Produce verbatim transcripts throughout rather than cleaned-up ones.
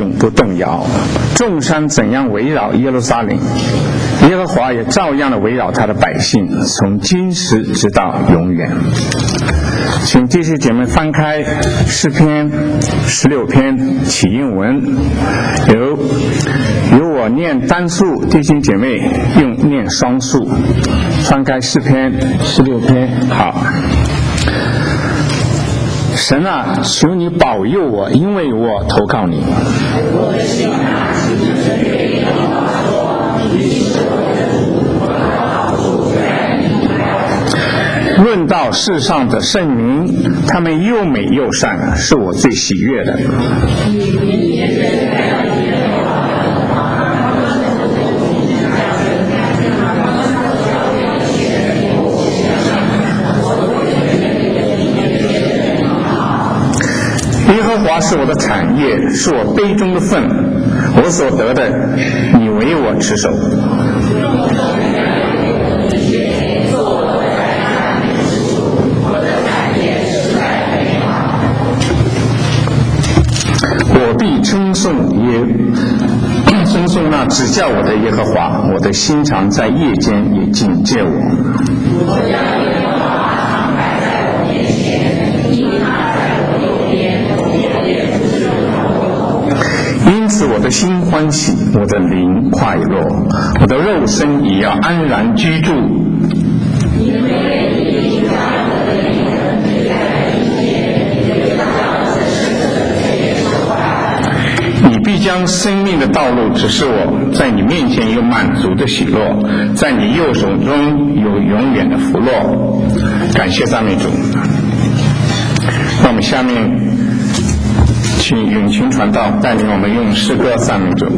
永不动摇。众山怎样围绕耶路撒冷，耶和华也照样的围绕他的百姓，从今时直到永远。请弟兄姐妹翻开诗篇十六篇起应文，由由我念单数，弟兄姐妹用念双数。翻开诗篇十六篇，好。神啊，求你保佑我，因为我投靠你。论到世上的圣名，他们又美又善，是我最喜悦的。耶和华是我的产业，是我杯中的分，我所得的，你为我持守。我必称颂耶，称颂那指教我的耶和华，我的心肠在夜间也警戒我。因此我的心欢喜，我的灵快乐，我的肉身也要安然居住。你必将生命的道路指示我，在你面前有满足的喜乐，在你右手中有永远的福乐。感谢赞美主。那我们下面请永清传道带领我们用诗歌赞美主。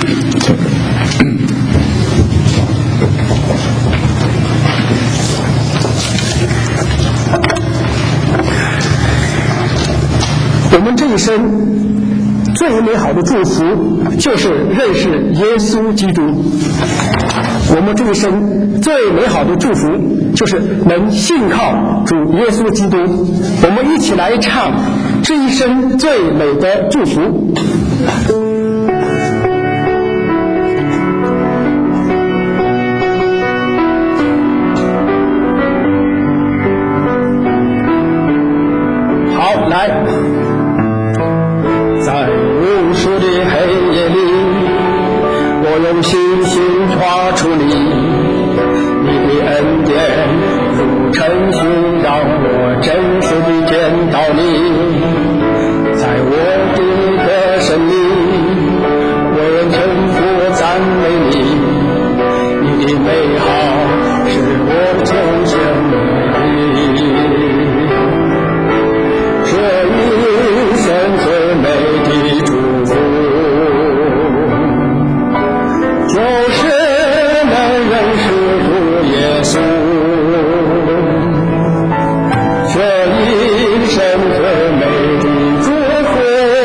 我们这一生最美好的祝福就是认识耶稣基督。我们这一生最美好的祝福就是能信靠主耶稣基督。我们一起来唱这一生最美的祝福。好，来，在无数的黑夜里，我用信心抓住你，你的恩典如晨星，让我真实地见到你。在我的个生命，我用全部赞美你，你的美好是我从前美丽。这一生最美的祝福，就是能认识主耶稣。这一生最美的祝福，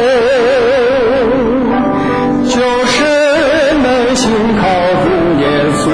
就是能信靠主耶稣。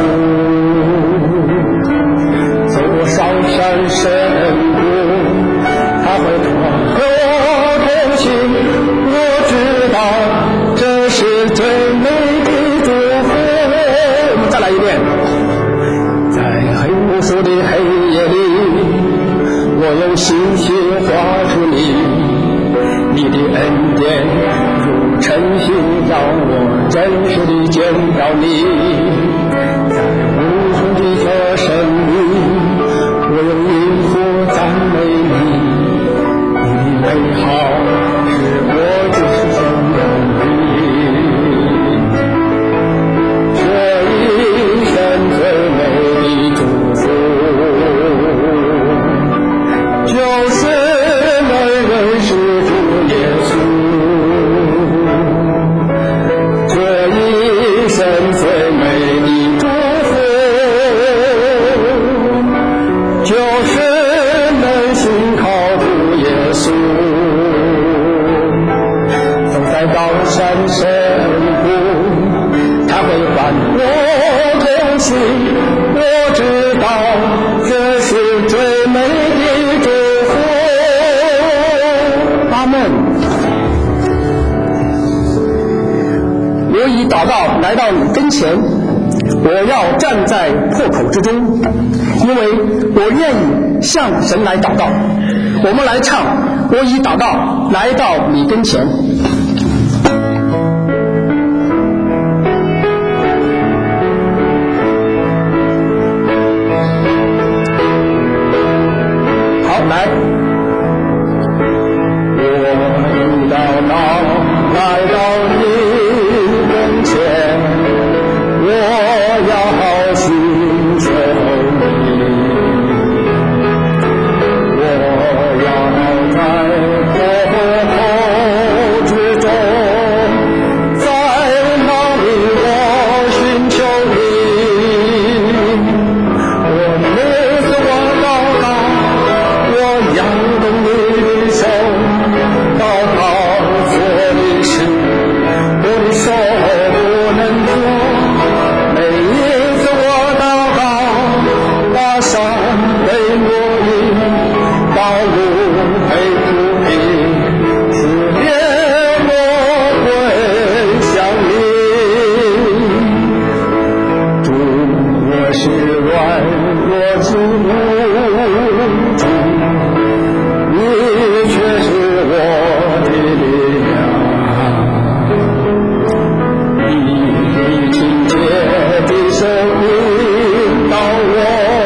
走过上山深谷，他会和我同行，我知道这是最美的祝福。我们再来一遍。在黑无数的黑夜里，我用信心抓住你，你的恩典如晨星，让我真实地见到你。在无数的这生命，我用音符赞美你，你的美好是我就是想要你。这一生最美的祝福，就是能认识主耶稣。这一生最美的祝福，就是能信靠主耶稣。走在高山深谷，他会伴我同行，我知道这是最美的祝福。阿们。 我已祷告来到你跟前，我要站在破口之中，因为我愿意向神来祷告。我们来唱，我已祷告来到你跟前。好，来，我已祷告来到你跟前，我要寻求你，我要在破口之中，在哪里我寻求你，我每次我祷告，我仰动你的手，祷告做的事，我的手不能做。每一次我祷告，把山被挪移，道路被铺平，思念我归向你。主，我是软弱之无助，你却是我的力量。你亲切的手引导我，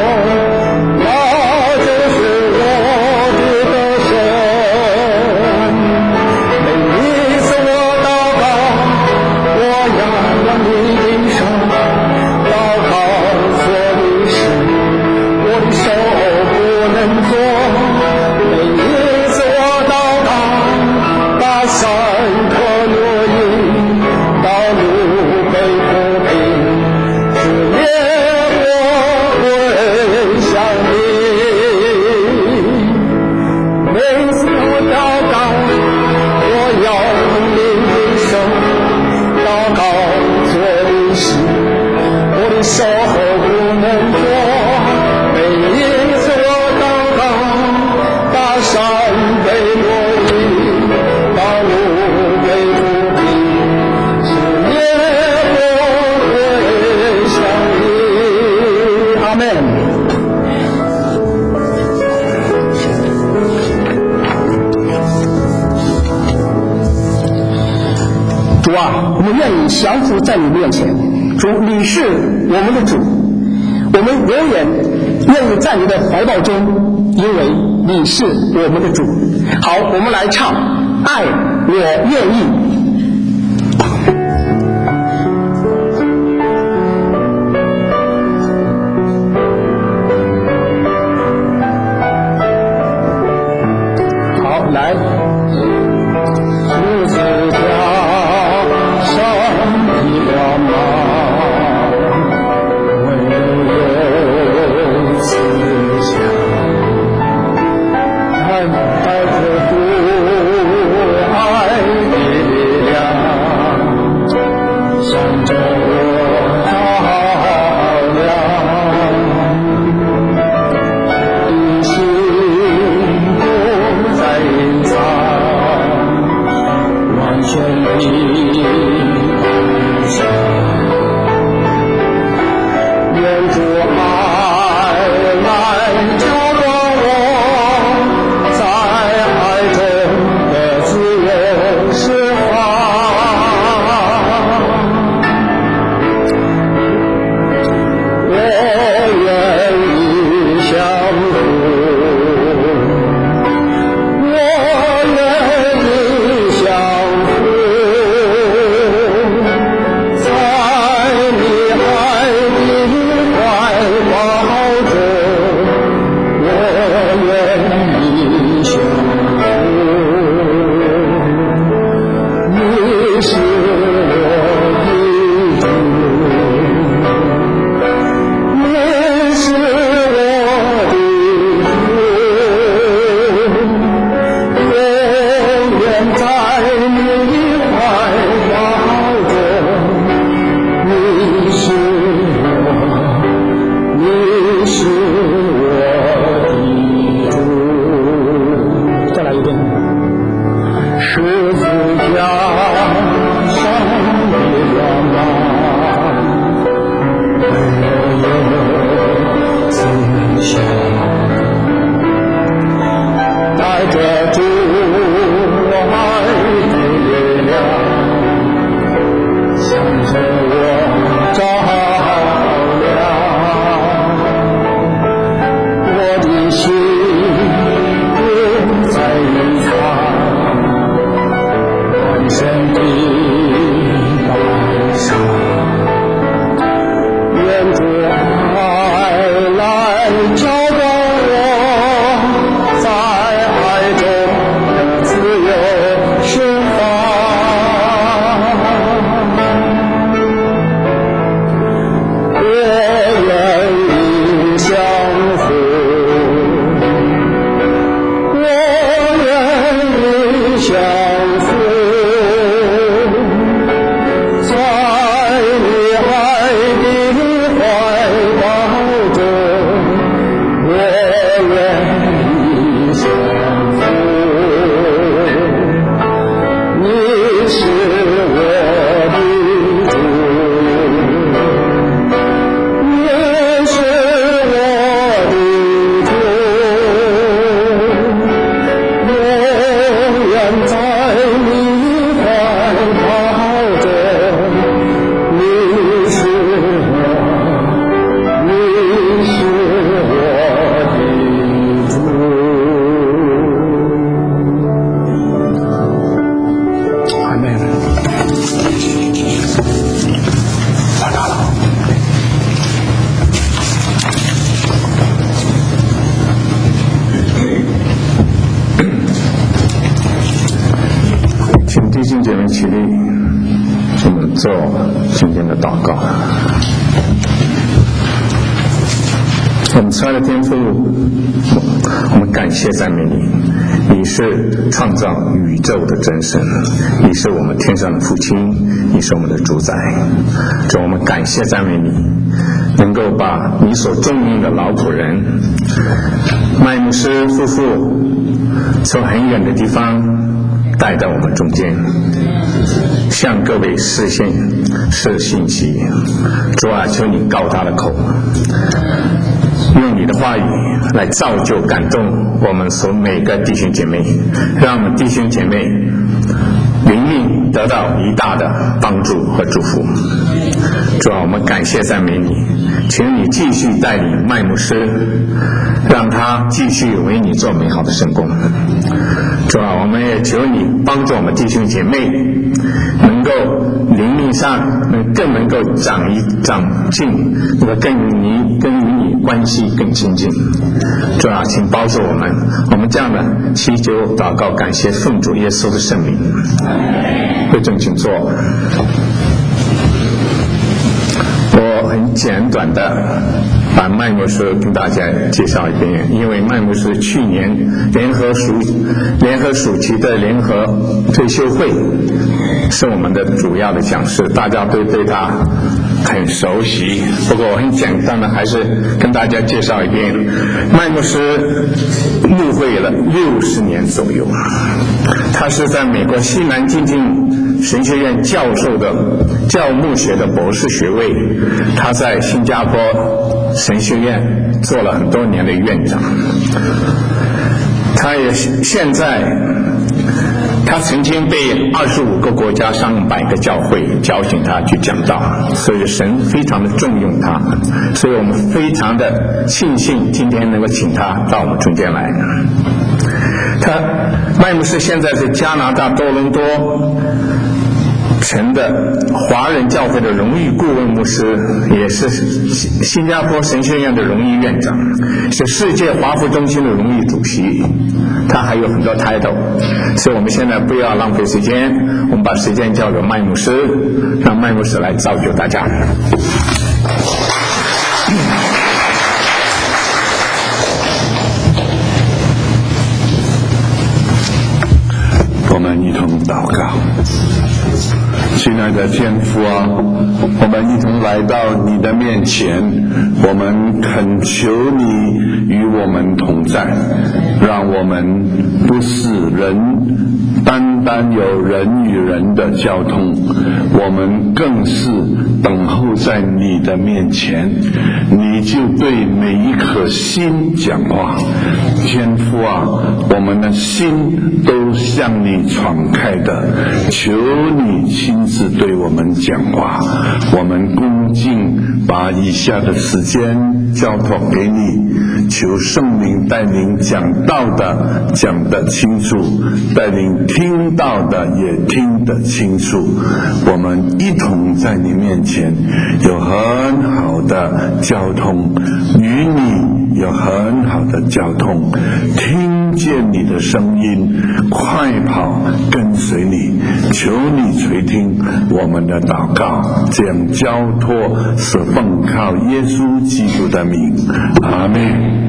那就是我的得胜。每一次我祷告，我仰望你的手，祷告做的事，我的手不能做。每一次我祷告，把山河挪移，道路被铺平，思念我归向你。每次我祷告，我要你的手，祷告做的事，我的手不能做。每一次我祷告，把山被挪移，道路被铺平，思念我归向你。阿们。主啊，我们愿意降服在你面前。主，你是我们的主，我们永远愿意在你的怀抱中，因为你是我们的主。好，我们来唱爱我愿意。好，来，十字架上的光芒，唯有慈祥，看带着父爱的力量，向着我照亮。你心不再隐藏，完全的分享，愿主爱来照亮我，在爱中的自由释放。我愿意降服，我愿意降服，在你爱的怀抱中，我愿意降服。你是我的主，你是我的主，永远在你怀抱中。你是我，你是我的主。再来一遍。十字架上起立，我们做今天的祷告。我们亲爱的天父，我们感谢赞美你，你是创造宇宙的真神，你是我们天上的父亲，你是我们的主宰。主，我们感谢赞美你，能够把你所重用的劳苦人麦牧师夫妇从很远的地方带到我们中间，向各位示现示信息。主啊，求你告他的口，用你的话语来造就感动我们所每个弟兄姐妹，让我们弟兄姐妹灵命得到一大的帮助和祝福。主啊，我们感谢赞美你，请你继续带领麦牧师，让他继续为你做美好的圣工。主啊，我们也求你帮助我们弟兄姐妹能够灵命上能更能够长一长进，那个更与你跟与你关系更亲近。主啊，请帮助我们，我们这样的祈求祷告感谢奉主耶稣的圣名。会正请坐。我很简短的把麦牧师跟大家介绍一遍，因为麦牧师去年联合暑联合暑期的联合退休会是我们的主要的讲师，大家都对他很熟悉。不过我很简单的还是跟大家介绍一遍，麦牧师牧会了六十年左右，他是在美国西南精进神学院教授的教牧学的博士学位，他在新加坡神学院做了很多年的院长。他也现在他曾经被二十五个国家上百个教会邀请他去讲道，所以神非常的重用他，所以我们非常的庆幸今天能够请他到我们中间来。他麦牧师现在是加拿大多伦多城的华人教会的荣誉顾问牧师，也是新加坡神学院的荣誉院长，是世界华福中心的荣誉主席，他还有很多 title。 所以我们现在不要浪费时间，我们把时间交给麦牧师，让麦牧师来造就大家。 我们一同祷告。亲爱的天父啊，我们一同来到你的面前，我们恳求你与我们同在，让我们不是人单单有人与人的交通，我们更是等候在你的面前，你就对每一颗心讲话。天父啊，我们的心都向你敞开的，求你亲自对我们讲话。我们恭敬把以下的时间交托给你，求圣灵带领讲道的讲得清楚，带领听到的也听得清楚。我们一同在你面前有很好的交通，与你有很好的交通，听见你的声音，快跑跟随你。求你垂听我们的祷告，这样交托是奉靠耶稣基督的名，阿们。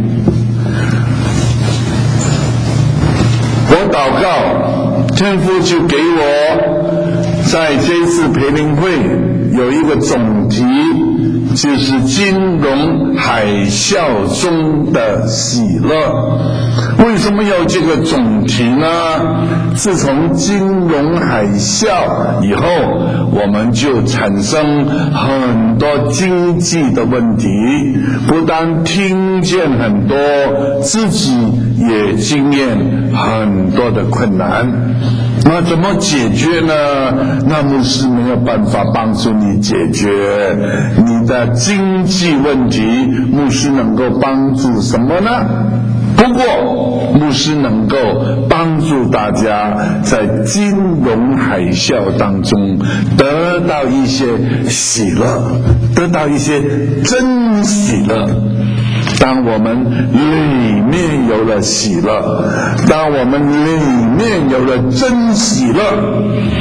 我祷告，天父就给我在这次培灵会有一个总题，就是金融海啸中的喜乐。为什么有这个总题呢？自从金融海啸以后，我们就产生很多经济的问题，不但听见很多，自己也经验很多的困难。那怎么解决呢？那牧师没有办法帮助你解决你的经济问题，牧师能够帮助什么呢？不过牧师能够帮助大家在金融海啸当中得到一些喜乐，得到一些真喜乐。当我们里面有了喜乐，当我们里面有了真喜乐，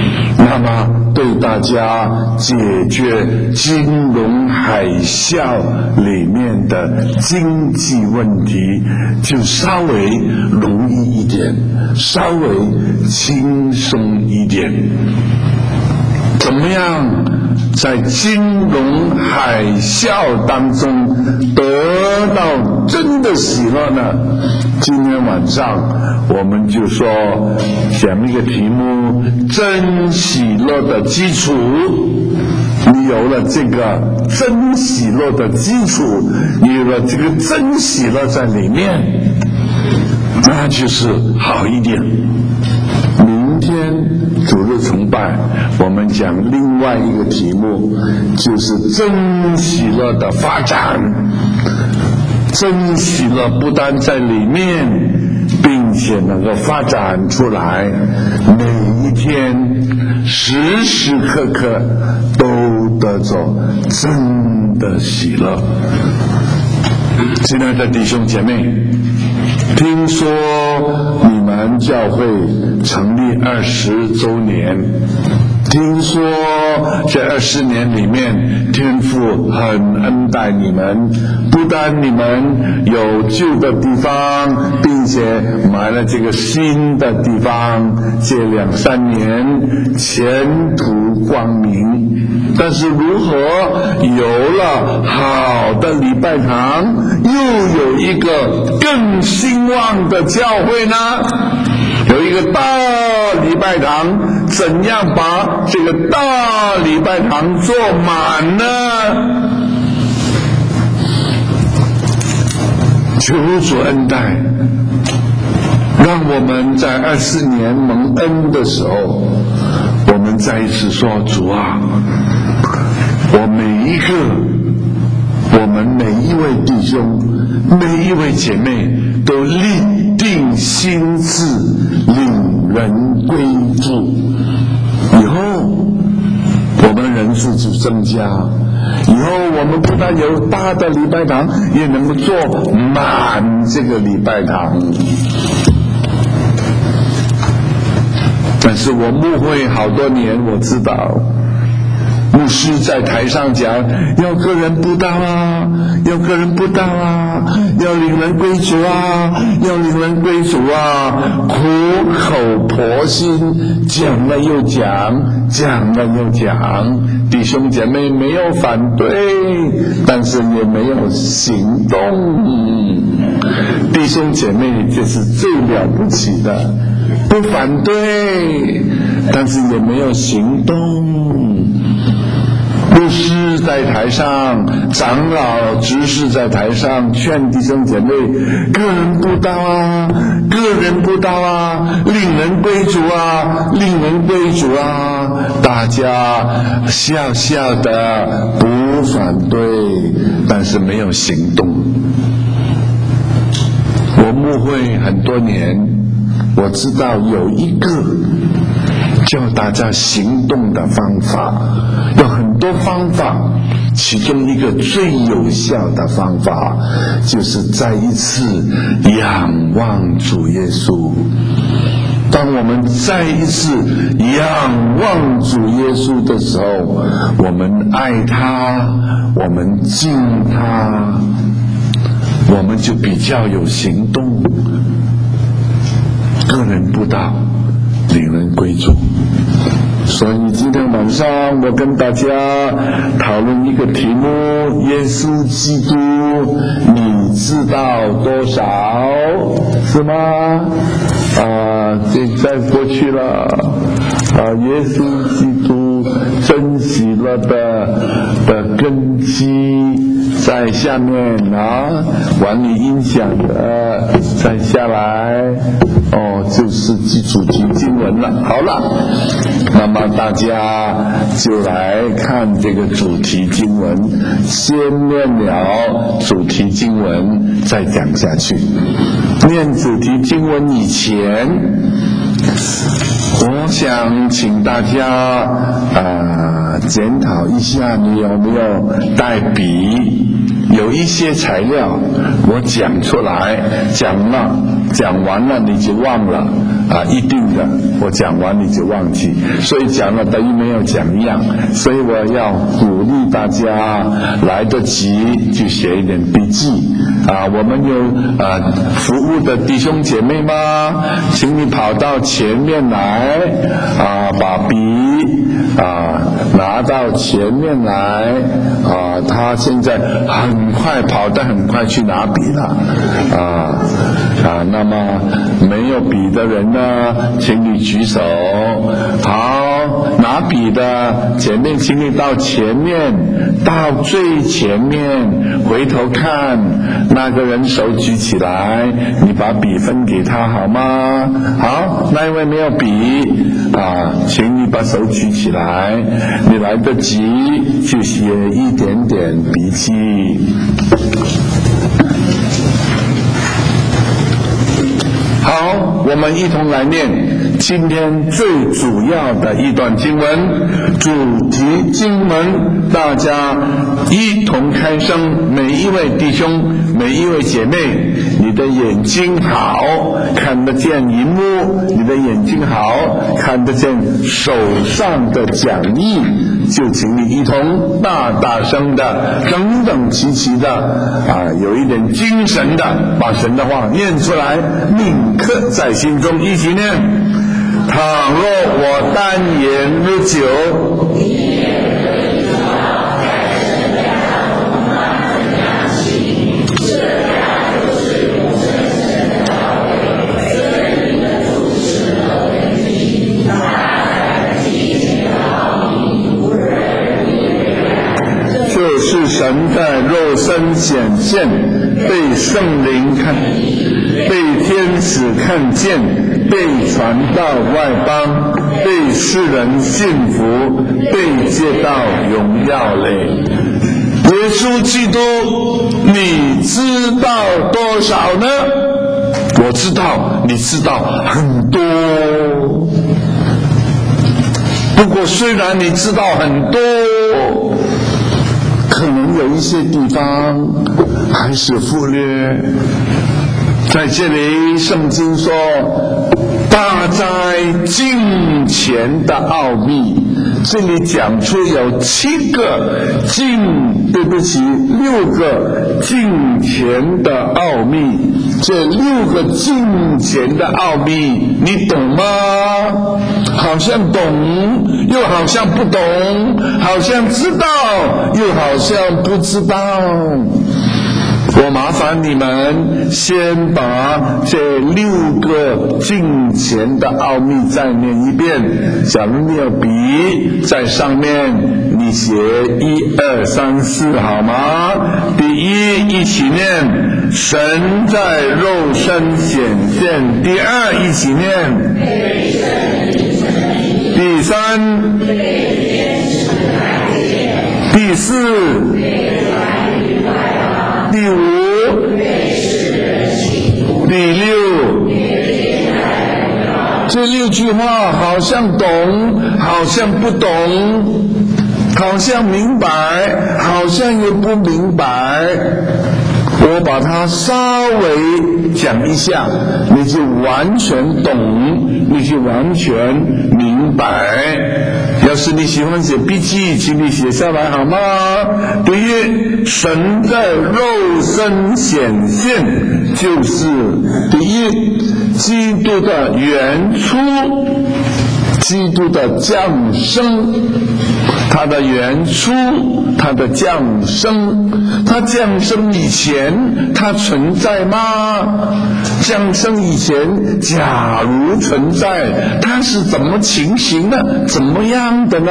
那么对大家解决金融海啸里面的经济问题就稍微容易一点，稍微轻松一点。怎么样在金融海啸当中得到真的喜乐呢？今天晚上我们就说讲一个题目，真喜乐的基础。你有了这个真喜乐的基础，你有了这个真喜乐在里面，那就是好一点。明天主日崇拜我们讲另外一个题目，就是真喜乐的发展。真喜乐不但在里面，并且能够发展出来，每一天时时刻刻都得着真的喜乐。亲爱的弟兄姐妹，听说你们教会成立二十周年，听说这二十年里面天父很恩待你们，不但你们有旧的地方，并且买了这个新的地方，这两三年前途光明。但是如何有了好的礼拜堂，又有一个更兴旺的教会呢？有一个大礼拜堂，怎样把这个大礼拜堂做满呢？求主恩待，让我们在二四年蒙恩的时候，我们再一次说，主啊，我每一个，我们每一位弟兄，每一位姐妹都立定心志，领人归主。以后我们人数就增加，以后我们不但有大的礼拜堂，也能够做满这个礼拜堂。但是我牧会好多年，我知道牧师在台上讲要个人布道啊，要个人布道啊，要领人归主啊，要领人归主啊，苦口婆心讲了又讲，讲了又讲。弟兄姐妹没有反对，但是也没有行动。弟兄姐妹这是最了不起的，不反对，但是也没有行动。牧师在台上，长老执事在台上劝弟兄姐妹个人布道啊，个人布道啊，令人归主啊，令人归主啊，大家笑笑的不反对，但是没有行动。我牧会很多年，我知道有一个教大家行动的方法，有很多方法，其中一个最有效的方法就是再一次仰望主耶稣。当我们再一次仰望主耶稣的时候，我们爱他，我们敬他，我们就比较有行动。个人布道，领人归主。所以今天晚上我跟大家讨论一个题目，耶稣基督你知道多少？是吗？啊，这再过去了啊，耶稣基督真喜乐的的根基在下面啊，管理音响的再下来哦，就是基础题经文了。好了，那么大家就来看这个主题经文，先念了主题经文再讲下去。念主题经文以前，我想请大家啊检讨一下，你有没有带笔？有一些材料我讲出来，讲了讲完了你就忘了啊，一定的，我讲完你就忘记，所以讲了等于没有讲一样。所以我要鼓励大家来得及就写一点笔记啊。我们有啊服务的弟兄姐妹吗？请你跑到前面来啊，把笔啊拿到前面来啊。他现在很快跑得很快去拿笔了啊啊。那么没有笔的人呢，请你举手。好，拿笔的前面，请你到前面，到最前面，回头看那个人手举起来，你把笔分给他好吗？好，那一位没有笔啊，请你把手举起来，你来得及就写一点点笔记。好，我们一同来念今天最主要的一段经文，主题经文，大家一同开声。每一位弟兄，每一位姐妹，你的眼睛好，看得见荧幕，你的眼睛好，看得见手上的讲义，就请你一同大大声的，整整齐齐的啊，有一点精神的把神的话念出来，铭刻在心中，一起念。倘若我单言日久，就是神在肉身显现，被圣灵看，被天使看见，被传到外邦，被世人信服，被接到荣耀里。耶稣基督，你知道多少呢？我知道，你知道很多。不过虽然你知道很多，可能有一些地方还是忽略。在这里圣经说，大在敬虔的奥秘，这里讲出有七个敬，对不起，六个敬虔的奥秘。这六个敬虔的奥秘你懂吗？好像懂，又好像不懂，好像知道，又好像不知道。我麻烦你们先把这六个敬虔的奥秘再念一遍。假如你有笔在上面，你写一二三四好吗？第一，一起念神在肉身显现。第二，一起念第三，第四，第五，第六。这六句话好像懂，好像不懂，好像明白，好像又不明白。我把它稍微讲一下，你就完全懂，你就完全明白。要是你喜欢写笔记，请你写下来好吗？第一，神在肉身显现，就是第一，基督的原初，基督的降生，他的原初，他的降生，他降生以前他存在吗？降生以前假如存在，他是怎么情形呢？怎么样的呢？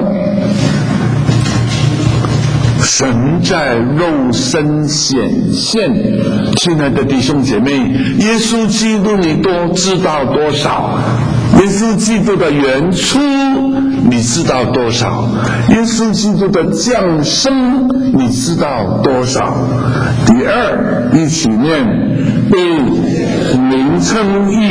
神在肉身显现。亲爱的弟兄姐妹，耶稣基督你都知道多少？耶稣基督的原初你知道多少？耶稣基督的降生你知道多少？第二，一起念，被名称义，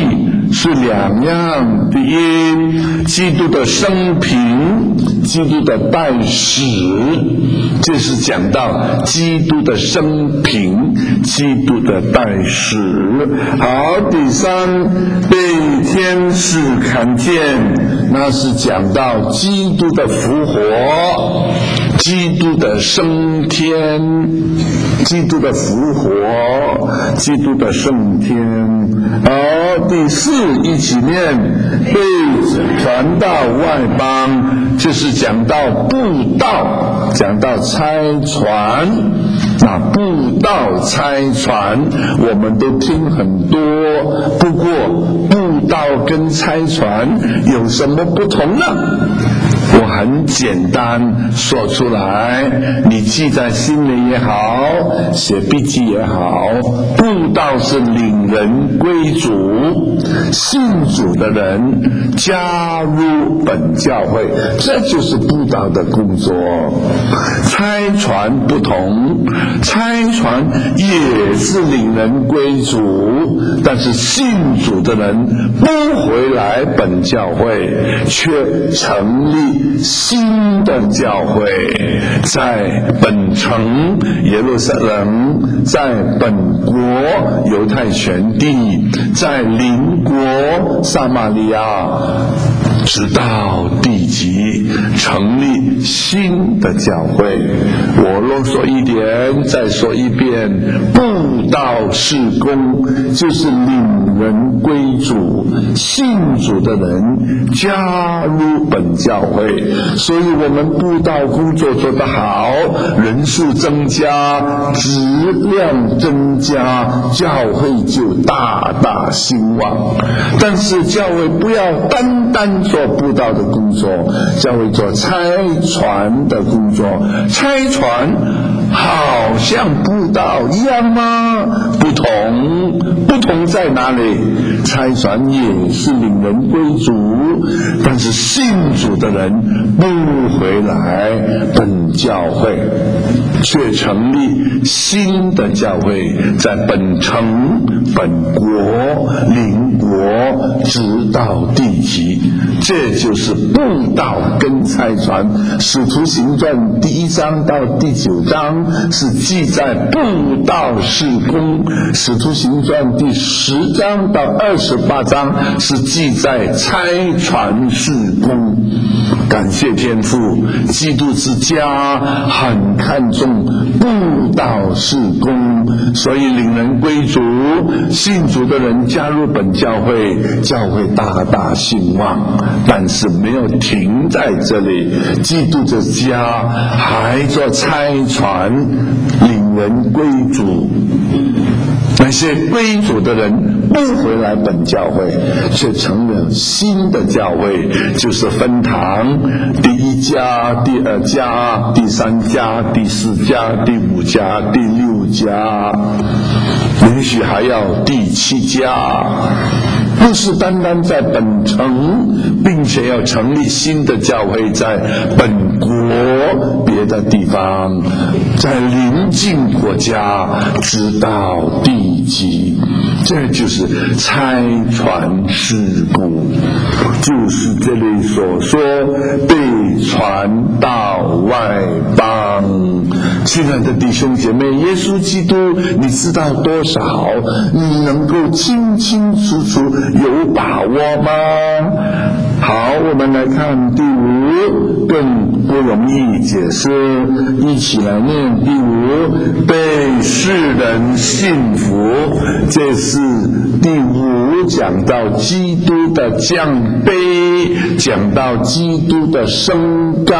是两样。第一，基督的生平，基督的代史，这是讲到基督的生平，基督的代史。好，第三，被天使看见，那是讲到基督的复活，基督的升天，基督的复活，基督的升天。好，第四，一起念，被传到外邦，这是讲到布道，讲到差传。那布道差传我们都听很多，不过布道跟差传有什么不同呢？我很简单说出来，你记在心里也好，写笔记也好。布道是领人归主，信主的人加入本教会，这就是布道的工作。差传不同，差传也是领人归主，但是信主的人不回来本教会，却成立新的教会，在本城耶路撒冷，在本国犹太全地，在邻国撒玛利亚，直到地极，成立新的教会。我啰嗦一点，再说一遍，布道事工就是领人归主，信主的人加入本教会。所以我们布道工作做得好，人数增加，质量增加，教会就大大兴旺。但是教会不要单单做布道的工作，教会做差传的工作。差传好像布道一样吗？不同，不同在哪里？差传也是领人归主，但是信主的人不回来本教会，却成立新的教会，在本城、本国、邻国，直到地极。这就是布道跟差传。使徒行传第一章到第九章是记载布道事工，使徒行传第十章到二十八章是记载差传事工。感谢天父，基督之家很看重布道事工，所以领人归主，信主的人加入本教会，教会大大兴旺。但是没有停在这里，基督之家还做差传，领人归主。那些归主的人不回来本教会，却成了新的教会，就是分堂，第一家、第二家、第三家、第四家、第五家、第六家，也许还要第七家。不是单单在本城，并且要成立新的教会在本国别的地方，在邻近国家直到地极。这就是差传事工，就是这里所说被传到外邦。亲爱的弟兄姐妹，耶稣基督你知道多少？你能够清清楚楚有把握吗？好，我们来看第五，更不容易解释，一起来念第五，被世人信服。这是第五讲到基督的降卑，讲到基督的升高。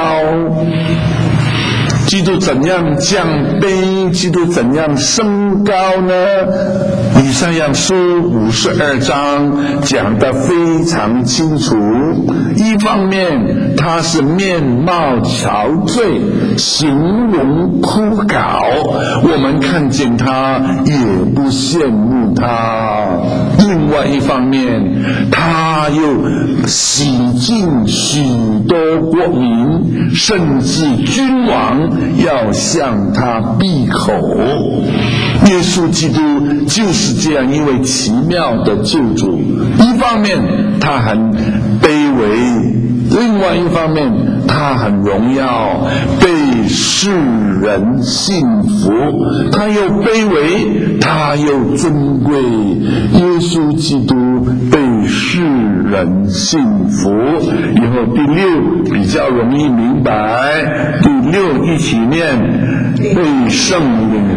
基督怎样降卑？基督怎样升高呢？以赛亚书五十二章讲得非常清楚。 一方面他是面貌憔悴，形容枯槁，我们看见他也不羡慕他；另外一方面，他又洗净许多国民，甚至君王要向他闭口。耶稣基督就是这样一位奇妙的救主，一方面他很卑微，另外一方面他很荣耀，被世人信服，他又卑微，他又尊贵。耶稣基督被世人信服。以后第六比较容易明白，第六一起念，被圣灵。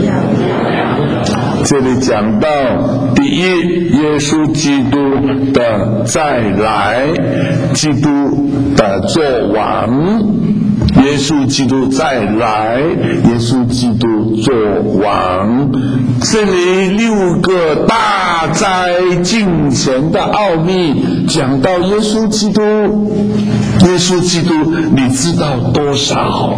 这里讲到第一，耶稣基督的再来，基督的作王，耶稣基督再来，耶稣基督作王。这里六个大灾近前的奥秘讲到耶稣基督，耶稣基督你知道多少？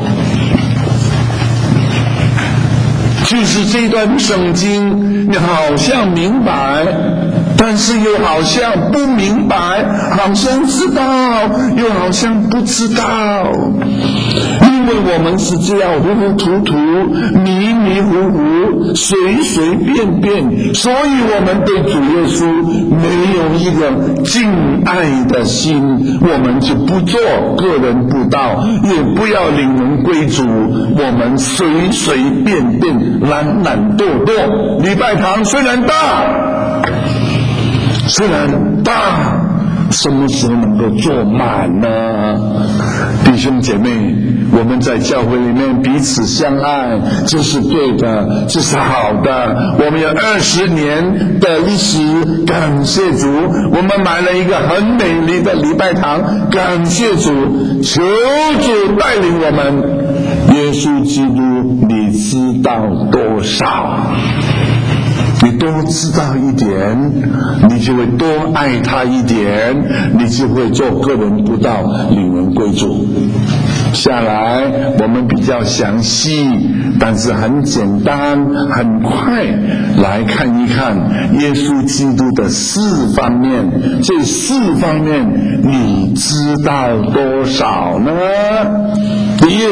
就是这段圣经，你好像明白，但是又好像不明白，好像知道，又好像不知道。因为我们是这样糊糊涂涂、迷迷糊糊、随随便便，所以我们对主耶稣没有一个敬爱的心，我们就不做个人布道，也不要领人归主，我们随随便便、懒懒惰惰。礼拜堂虽然大，虽然大，什么时候能够坐满呢？弟兄姐妹，我们在教会里面彼此相爱，这是对的，这是好的。我们有二十年的历史，感谢主。我们买了一个很美丽的礼拜堂，感谢主。求主带领我们。耶稣基督，你知道多少？你多知道一点，你就会多爱他一点，你就会做个人布道，领人归主。下来我们比较详细，但是很简单很快来看一看耶稣基督的四方面。这四方面你知道多少呢？第一，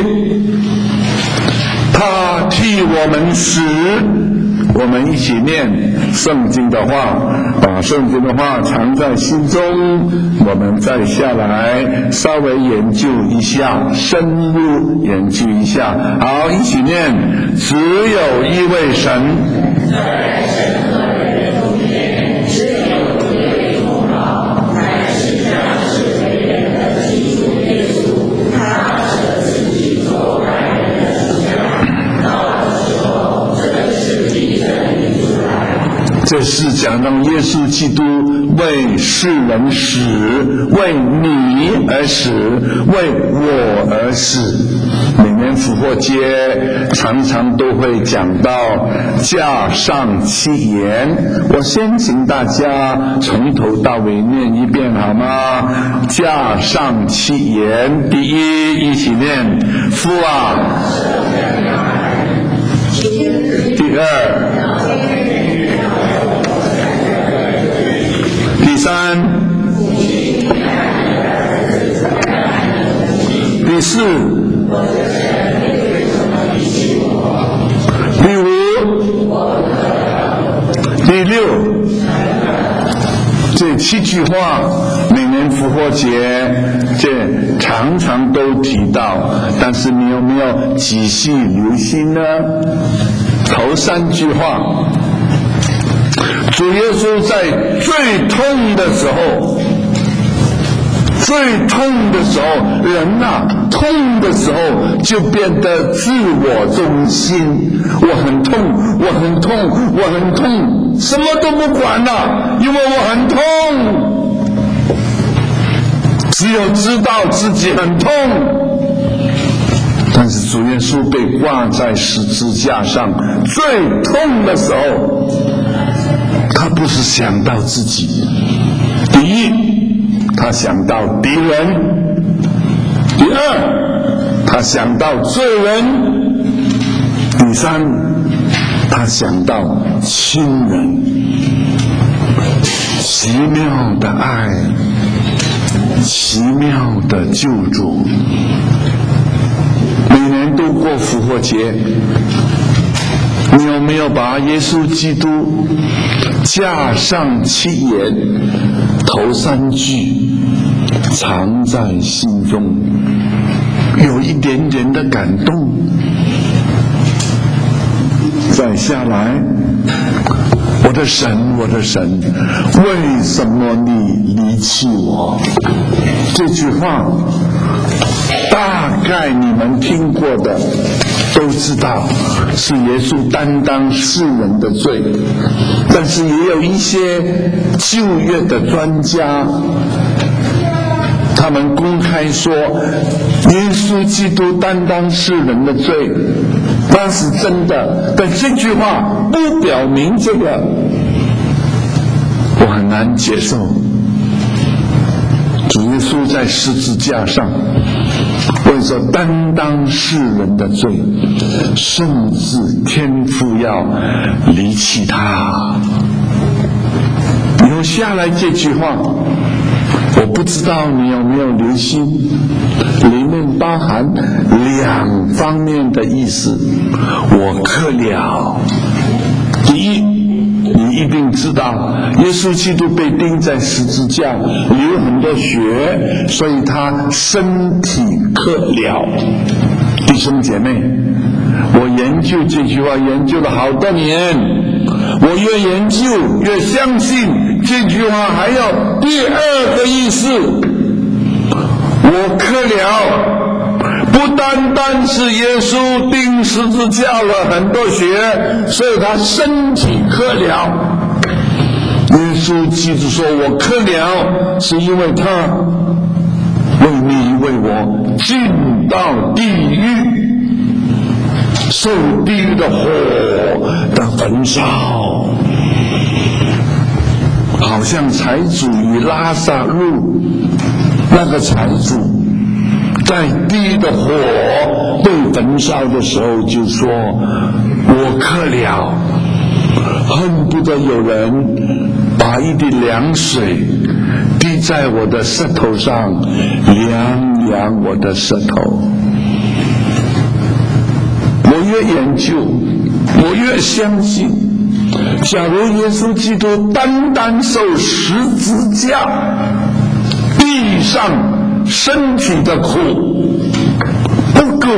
他替我们死。我们一起念圣经的话，把圣经的话藏在心中，我们再下来稍微研究一下，深入研究一下。好，一起念，只有一位神，在神和人中间，只有一位中保，乃是那是为人的基督耶稣，他舍自己做爱人的主家，到的时候，这是必真理出来。这是讲到耶稣基督为世人死，为你而死，为我而死。每年复活节常常都会讲到架上七言，我先请大家从头到尾念一遍好吗？架上七言，第一，一起念，父啊。第二，第三，第四，第五，第六。这七句话每年复活节这常常都提到，但是你有没有仔细留心呢？头三句话，主耶稣在最痛的时候，最痛的时候，人啊，痛的时候就变得自我中心。我很痛，我很痛，我很痛，什么都不管了，因为我很痛。只有知道自己很痛。但是主耶稣被挂在十字架上，最痛的时候，他不是想到自己。第一， 他想到敌人；第二，他想到罪人；第三，他想到亲人。奇妙的爱，奇妙的救助。每年都过复活节，你有没有把耶稣基督架上七言头三句藏在心中，有一点点的感动？再下来，我的神，我的神，为什么你离弃我？这句话大概你们听过的都知道，是耶稣担当世人的罪。但是也有一些旧约的专家，他们公开说耶稣基督担当世人的罪，那是真的，但这句话不表明这个，我很难接受。主耶稣在十字架上为着担当世人的罪，甚至天父要离弃他。留下来这句话，我不知道你有没有留心，里面包含两方面的意思。我渴了，第一，你一定知道耶稣基督被钉在十字架，流很多血，所以他身体渴了。弟兄姐妹，我研究这句话研究了好多年，我越研究越相信这句话还有第二个意思。我渴了，不单单是耶稣钉十字架了很多血，所以他身体渴了。耶稣基督说我渴了，是因为他为你为我进到地狱，受地狱的火的焚烧，好像财主与拉撒路，那个财主在地狱的火被焚烧的时候就说我渴了，恨不得有人把一滴凉水滴在我的舌头上，凉凉我的舌头。我越研究，我越相信，假如耶稣基督单单受十字架地上身体的苦不够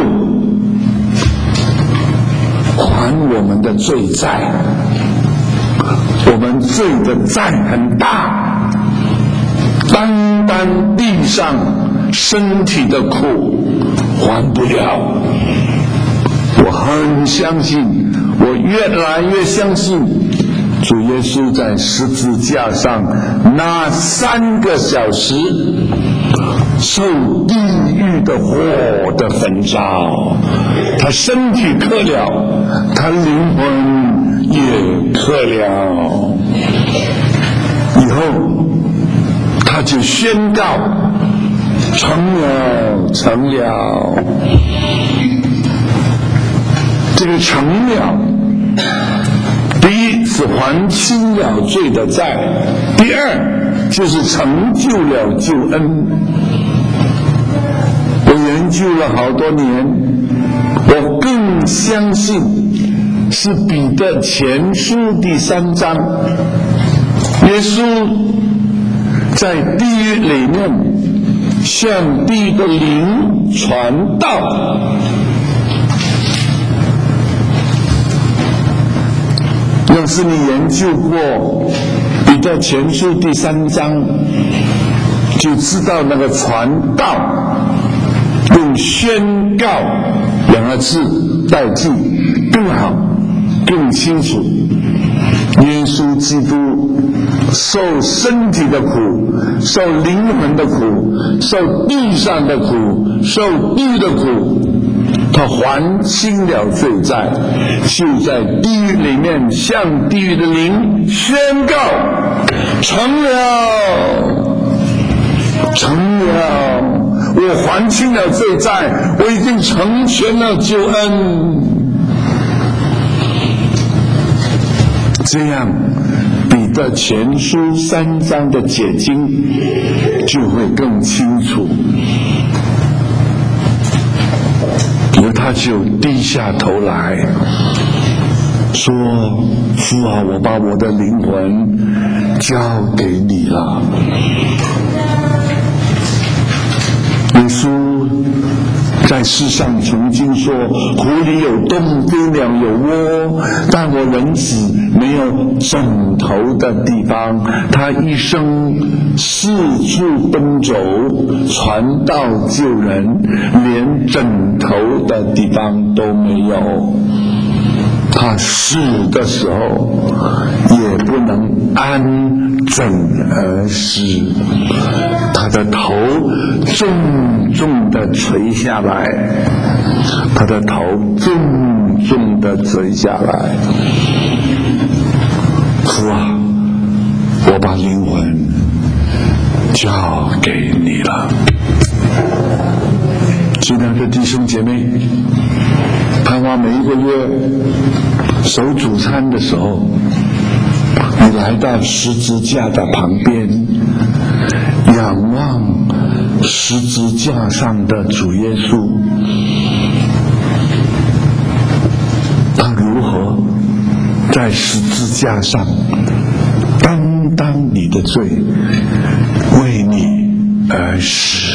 还我们的罪债，我们罪的债很大，单单地上身体的苦还不了。我很相信，我越来越相信，主耶稣在十字架上那三个小时受地狱的火的焚烧，他身体渴了，他灵魂也渴了。以后他就宣告成了，成了。这个成了，第一是还清了罪的债，第二就是成就了救恩。我研究了好多年，我更相信是彼得前书第三章，耶稣在地狱里面向地狱的灵传道。要是你研究过彼得前书第三章，就知道那个传道用宣告两个字代替更好更清楚。耶稣基督受身体的苦，受灵魂的苦，受地上的苦，受地狱的苦，他还清了罪债，就在地狱里面向地狱的灵宣告成了。 成了，我还清了罪债，我已经成全了救恩。这样彼得前书三章的解经就会更清楚，而他就低下头来说，父啊，我把我的灵魂交给你了。耶稣在世上曾经说，湖里有洞，飞鸟有窝，但我人子没有枕头的地方。他一生四处奔走，传道救人，连枕头的地方都没有。他死的时候也不能安枕而死，他的头重重地垂下来，他的头重重地垂下来。父啊，我把灵魂交给你了。亲爱的弟兄姐妹，盼望每一个月守主餐的时候，你来到十字架的旁边，仰望十字架上的主耶稣，他如何在十字架上担当你的罪，为你而死，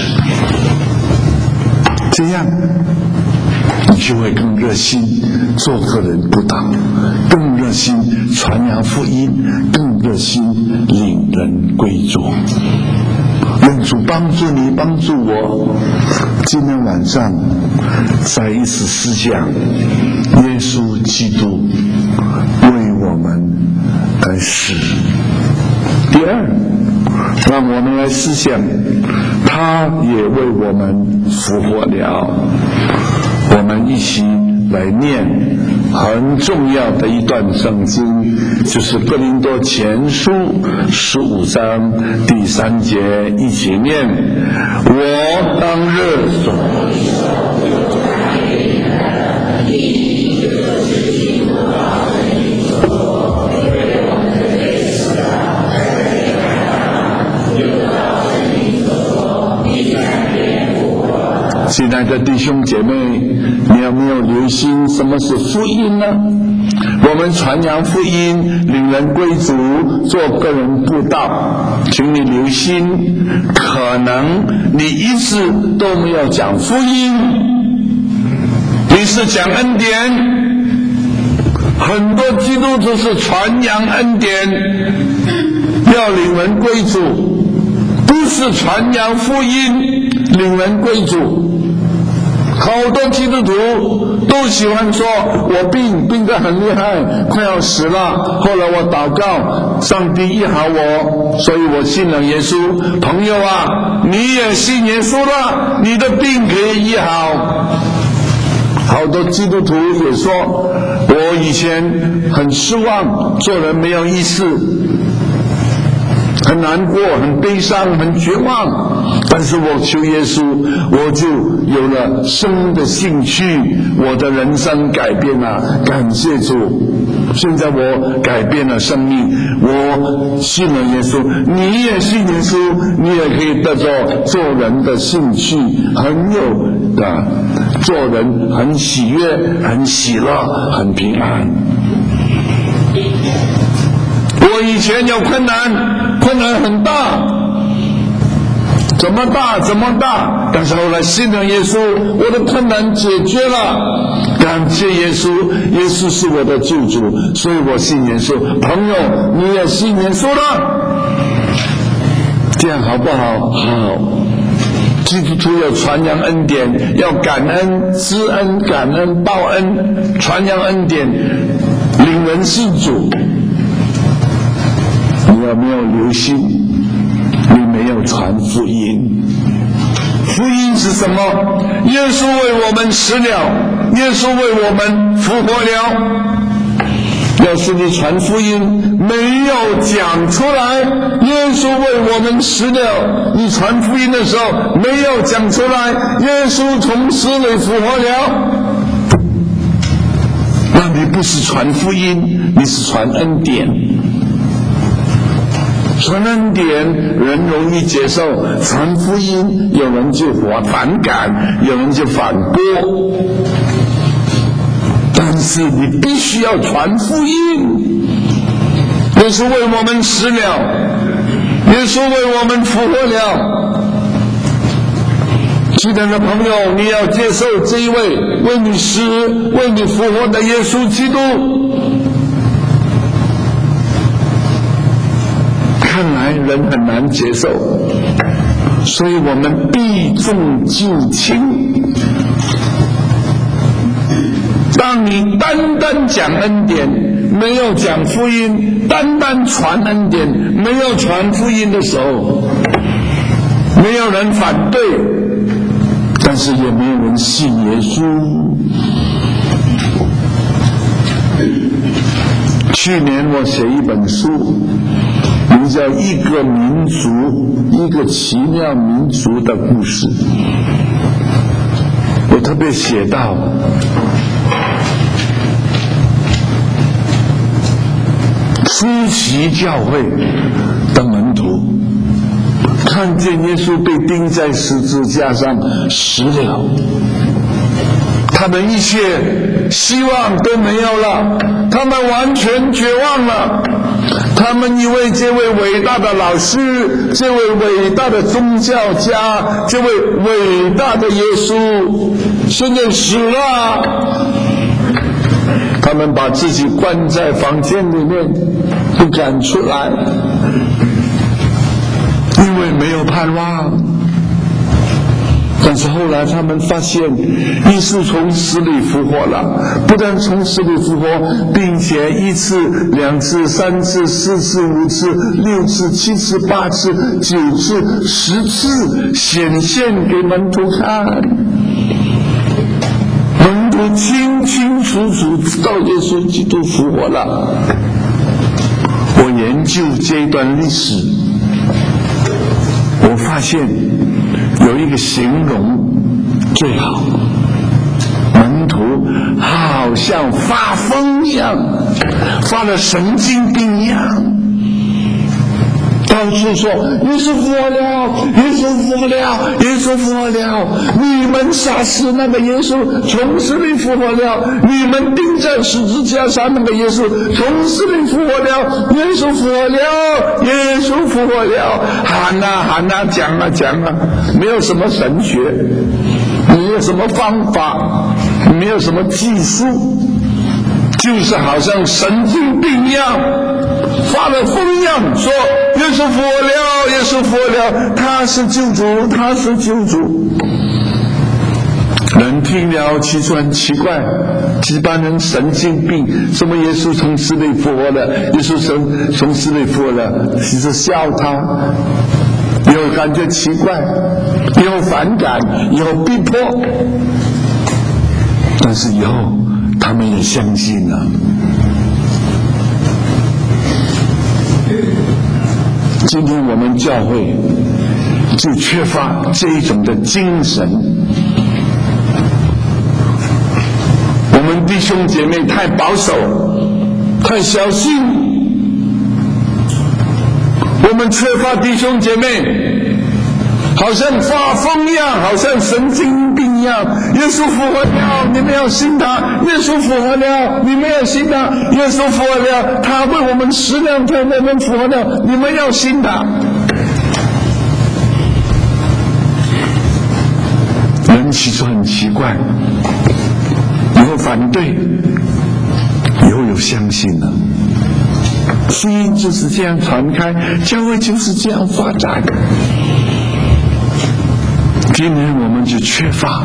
这样你就会更热心做个人布道，更热心传扬福音，更热心领人归主。愿主帮助你，帮助我，今天晚上再一次思想耶稣基督为我们而死。第二，让我们来思想他也为我们复活了。我们一起来念很重要的一段圣经，就是哥林多前书十五章第三节，一起念：我当日所亲爱的弟兄姐妹，你有没有留心什么是福音呢？我们传扬福音，领人归主，做个人布道，请你留心，可能你一次都没有讲福音，你是讲恩典。很多基督徒是传扬恩典，要领人归主，不是传扬福音，领人归主。好多基督徒都喜欢说，我病病得很厉害，快要死了，后来我祷告，上帝医好我，所以我信了耶稣。朋友啊，你也信耶稣了，你的病可以医好。好多基督徒也说，我以前很失望，做人没有意思，很难过，很悲伤，很绝望，但是我求耶稣，我就有了生的兴趣，我的人生改变了，感谢主。现在我改变了生命，我信了耶稣，你也信耶稣，你也可以得着做人的兴趣，很有的做人很喜悦，很喜乐，很平安。我以前有困难，困难很大，怎么大怎么大，但是后来信了耶稣，我的困难解决了，感谢耶稣，耶稣是我的救主，所以我信耶稣。朋友，你也信耶稣了，这样好不好？好。基督徒要传扬恩典，要感恩、知恩、感恩、报恩，传扬恩典，领人信主。你有没有留心？你没有传福音。福音是什么？耶稣为我们死了，耶稣为我们复活了。 要是你传福音没有讲出来，耶稣为我们死了，你传福音的时候没有讲出来，耶稣从死里复活了，那你不是传福音，你是传恩典。传恩典人容易接受，传福音有人就反感，有人就反驳。但是你必须要传福音，耶稣为我们死了，耶稣为我们复活了。亲爱的朋友，你要接受这一位为你死为你复活的耶稣基督。看来人很难接受，所以我们避重就轻。当你单单讲恩典，没有讲福音，单单传恩典，没有传福音的时候，没有人反对，但是也没有人信耶稣。去年我写一本书，名叫《一个民族，一个奇妙民族的故事》。我特别写到，初期教会的门徒看见耶稣被钉在十字架上死了，他们一切希望都没有了，他们完全绝望了。他们以为这位伟大的老师，这位伟大的宗教家，这位伟大的耶稣现在死了，他们把自己关在房间里面，不敢出来，因为没有盼望。但是后来他们发现，耶稣从死里复活了，不但从死里复活，并且一次、两次、三次、四次、五次、六次、七次、八次、九次、十次显现给门徒看。门徒清清楚楚知道耶稣基督复活了。我研究这一段历史，我发现有一个形容最好，门徒好像发疯一样，发了神经病一样，到处说耶稣复活了，耶稣复活了，耶稣复活了，你们杀死那个耶稣从死里复活了，你们钉在十字架上那个耶稣从死里复活了，耶稣复活了，耶稣复活了，喊啊喊啊，讲啊讲啊，没有什么神学，没有什么方法，没有什么技术，就是好像神经病一样，发了疯一样，说耶稣复活了，耶稣复活了，他是救主，他是救主。人听了其实很奇怪，这帮人神经病，什么耶稣从死里复活了，耶稣从从死里复活了，其实笑他，以后感觉奇怪，以后反感，以后逼迫，但是以后他们也相信了。今天我们教会就缺乏这一种的精神，我们弟兄姐妹太保守，太小心，我们缺乏弟兄姐妹好像发疯一样，好像神经病一样，耶稣复活了，你们要信他，耶稣复活了，你们要信他，耶稣复活了，他为我们死了，他为我们复活了，你们要信他。人其实很奇怪，以后反对，以后又相信了，福音就是这样传开，教会就是这样发展。今天我们就缺乏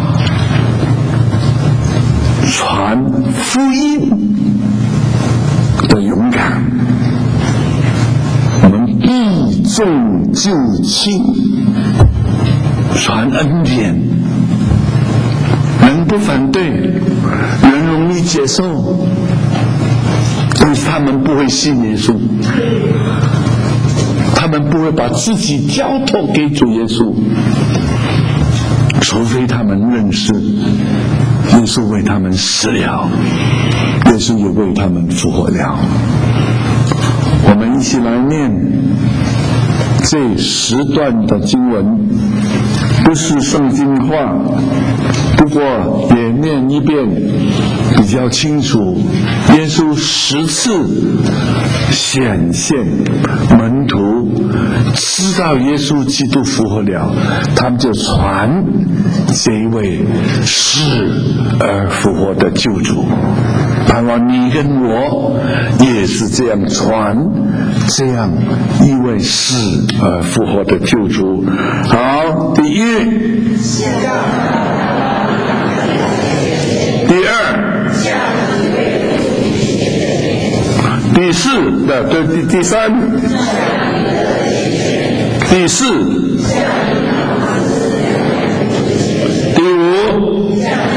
传福音的勇敢，我们避重就轻，传恩典，人不反对，人容易接受， 但是他们不会信耶稣，他们不会把自己交托给主耶稣，除非他们认识耶稣为他们死了，耶稣也为他们复活了。我们一起来念这十段的经文，不是圣经话，不过也念一遍比较清楚。耶稣十次显现，门徒知道耶稣基督复活了，他们就传这一位死而复活的救主。盼望你跟我也是这样传这样一位死而复活的救主。好，第一，第二，第四的对第第三，第四，第五，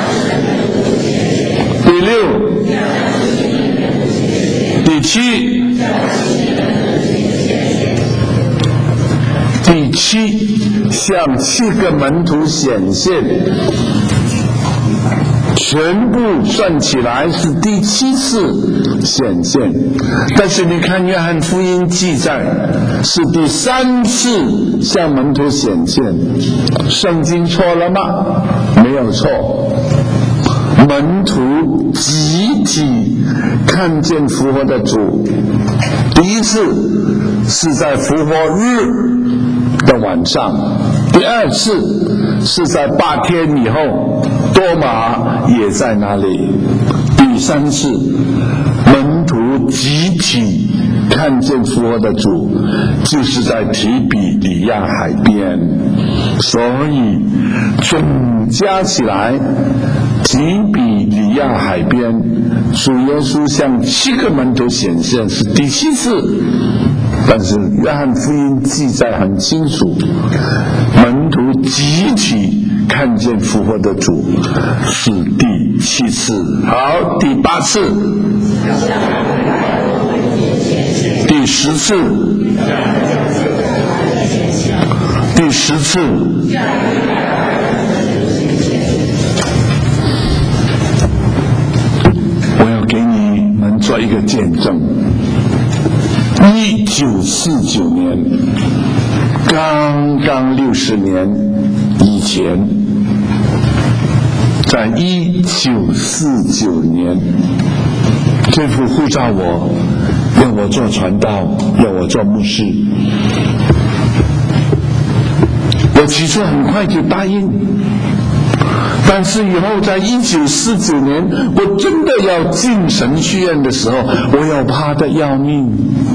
第六，第七，第七向七个门徒显现，全部算起来是第七次显现。但是你看约翰福音记载是第三次向门徒显现，圣经错了吗？没有错，门徒集体看见复活的主。第一次是在复活日的晚上，第二次是在八天以后，多马也在那里。第三次门徒集体看见复活的主，就是在提比里亚海边。所以总加起来，提比里亚海边主耶稣向七个门徒显现是第七次。但是约翰福音记载很清楚，门徒集体看见复活的主是第七次。好，第八次，第十次，第十次，我要给你们做一个见证。一九四九年，刚刚六十年以前，在一九四九年，天父呼召我，要我做传道，要我做牧师。我其实很快就答应，但是以后在一九四九年，我真的要进神学院的时候，我要怕得要命。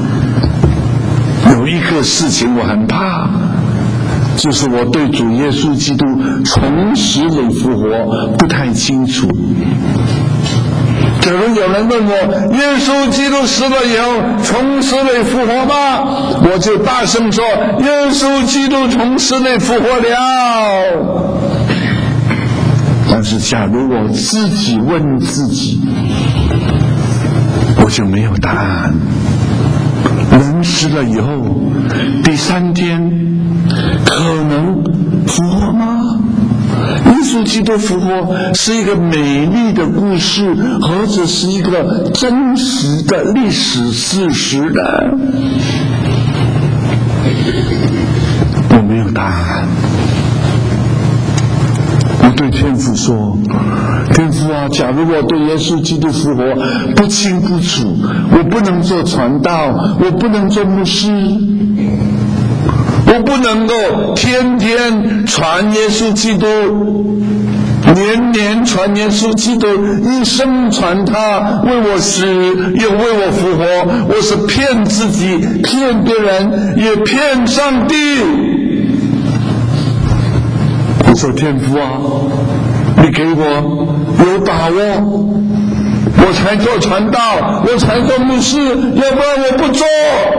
有一个事情我很怕，就是我对主耶稣基督从死里复活不太清楚。假如有人问我耶稣基督死了以后从死里复活吗，我就大声说耶稣基督从死里复活了。但是假如我自己问自己，我就没有答案。人死了以后第三天可能复活吗？耶稣基督复活是一个美丽的故事，或者是一个真实的历史事实呢？我没有答案。我对天父说，天父啊，假如我对耶稣基督复活不清不楚，我不能做传道，我不能做牧师，我不能够天天传耶稣基督，年年传耶稣基督，一生传他，为我死又为我复活，我是骗自己，骗别人，也骗上帝。我说天父啊，你给我有把握，我才做传道，我才做牧师，要不然我不做。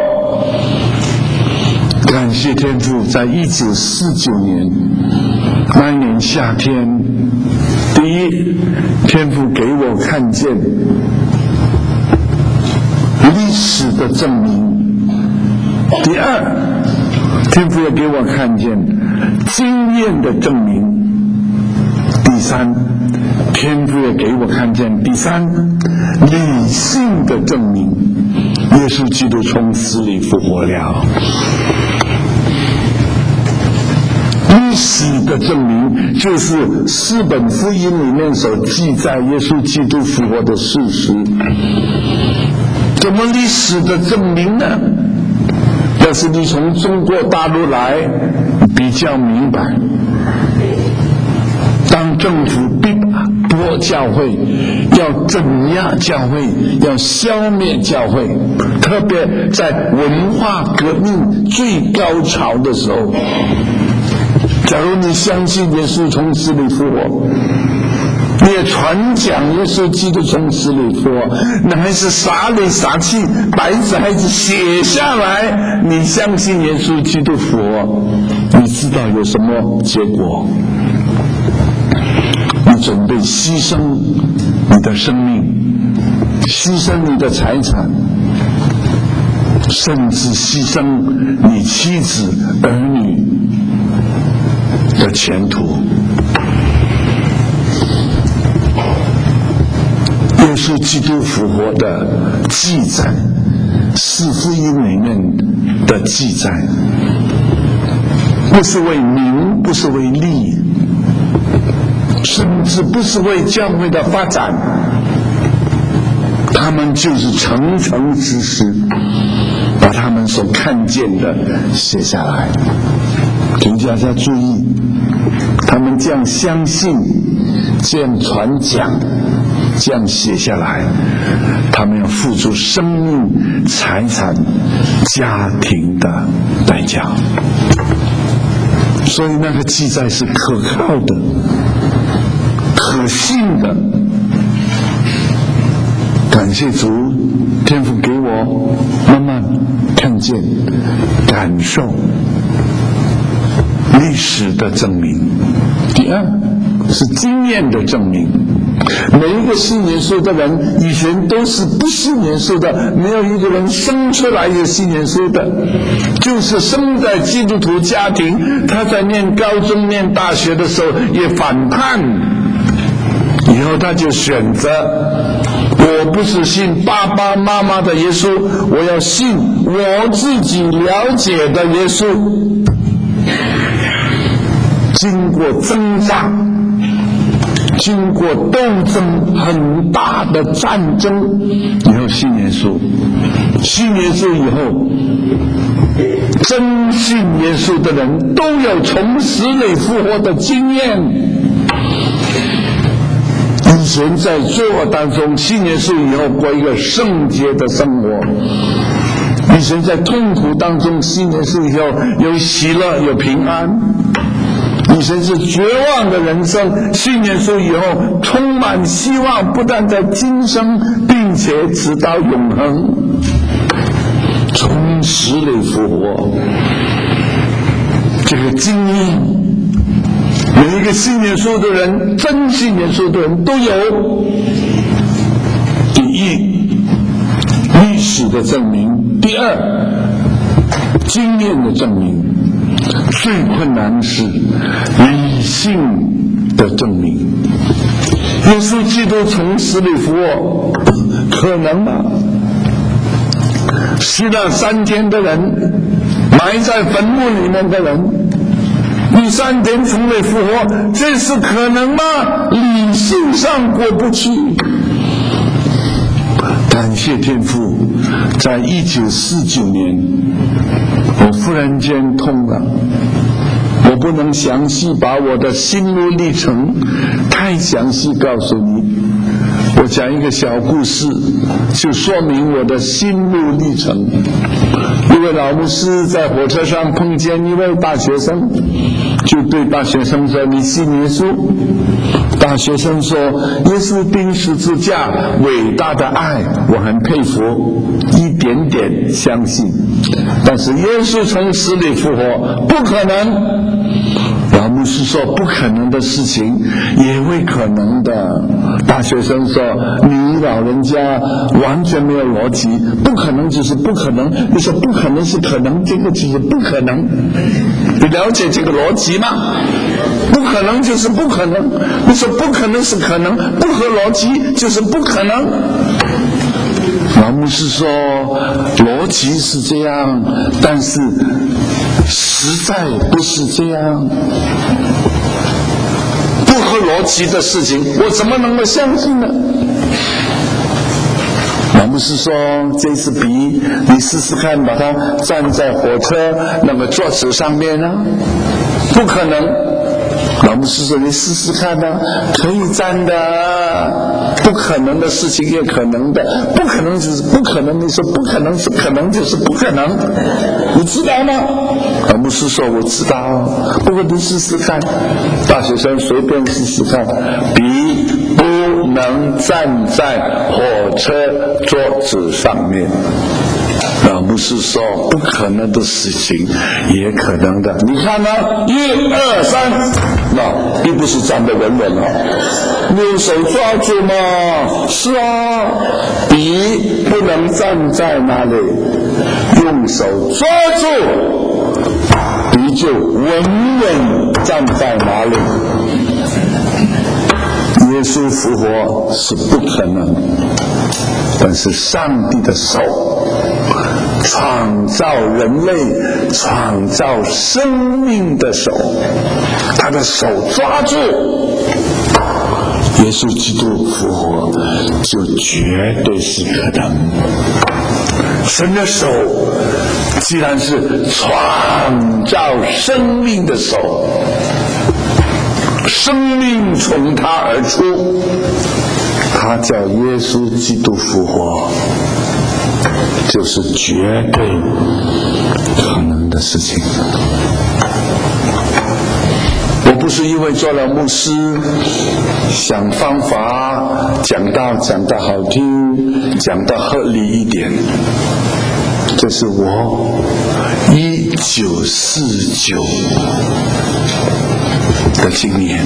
感谢天父，在一九四九年那一年夏天，第一，天父给我看见历史的证明。第二，天父也给我看见经验的证明。第三，天父也给我看见第三理性的证明，耶稣基督从死里复活了。历史的证明就是四本福音里面所记载耶稣基督复活的事实。怎么历史的证明呢？要是你从中国大陆来，比较明白。当政府逼迫教会，要镇压教会，要消灭教会，特别在文化革命最高潮的时候，假如你相信耶稣从死里复活，你也传讲耶稣基督从死里复活，那还是傻里傻气，白纸孩子写下来，你相信耶稣基督复活，你知道有什么结果？你准备牺牲你的生命，牺牲你的财产，甚至牺牲你妻子儿女的前途。耶稣基督复活的记载，四福音里面的记载，不是为名，不是为利，甚至不是为教会的发展，他们就是诚诚实实把他们所看见的写下来。请大家注意，他们这样相信，这样传讲，这样写下来，他们要付出生命、财产、家庭的代价。所以那个记载是可靠的、可信的。感谢主，天父给我慢慢看见、感受历史的证明。第二是经验的证明。每一个信耶稣的人以前都是不信耶稣的，没有一个人生出来也信耶稣的，就是生在基督徒家庭，他在念高中念大学的时候也反叛，以后他就选择，我不是信爸爸妈妈的耶稣，我要信我自己了解的耶稣。经过挣扎，经过斗争，很大的战争以后信耶稣，信耶稣以后，真信耶稣的人都有从死里复活的经验。以前在罪恶当中，信耶稣以后过一个圣洁的生活；以前在痛苦当中，信耶稣以后有喜乐有平安。以前是绝望的人生，信耶稣以后充满希望，不但在今生，并且直到永恒，从死里复活。这个经验，每一个信耶稣的人，真信耶稣的人都有。第一，历史的证明；第二，经验的证明。最困难是理性的证明。耶稣基督从死里复活，可能吗？死了三天的人，埋在坟墓里面的人，第三天从未复活，这是可能吗？理性上过不去。感谢天父，在一九四九年，我忽然间痛了。我不能详细把我的心路历程太详细告诉你，我讲一个小故事，就说明我的心路历程。一位老牧师在火车上碰见一位大学生，就对大学生说：“你信耶稣？”大学生说：“耶稣钉十字架，伟大的爱，我很佩服，一点点相信。但是耶稣从死里复活，不可能。” 师说不可能的事情也会可能的。大学生说你老人家完全没有逻辑，不可能就是不可能，你说不可能是可能，这个就是不可能，你了解这个逻辑吗？不可能就是不可能，你说不可能是可能，不合逻辑就是不可能。老牧师说逻辑是这样，但是实在不是这样。不合逻辑的事情我怎么能够相信呢？老牧师说这次比你试试看把它站在火车那个座子上面啊，不可能。老牧师说你试试看啊，可以站的，不可能的事情也可能的，不可能就是不可能，你说不可能是可能就是不可能，你知道吗？老牧师说我知道，不过你试试看，大学生随便试试看，比不能站在火车桌子上面。老牧师说不可能的事情也可能的，你看呢？一二三，那并不是站得稳稳了，你用手抓住吗？是啊，笔不能站在那里，用手抓住，笔就稳稳站在哪里。耶稣复活是不可能，但是上帝的手创造人类、创造生命的手，他的手抓住耶稣基督复活，就绝对是可能。神的手既然是创造生命的手，生命从他而出，他叫耶稣基督复活，就是绝对可能的事情。我不是因为做了牧师想方法讲道讲得好听，讲得合理一点，这是我一九四九的经验。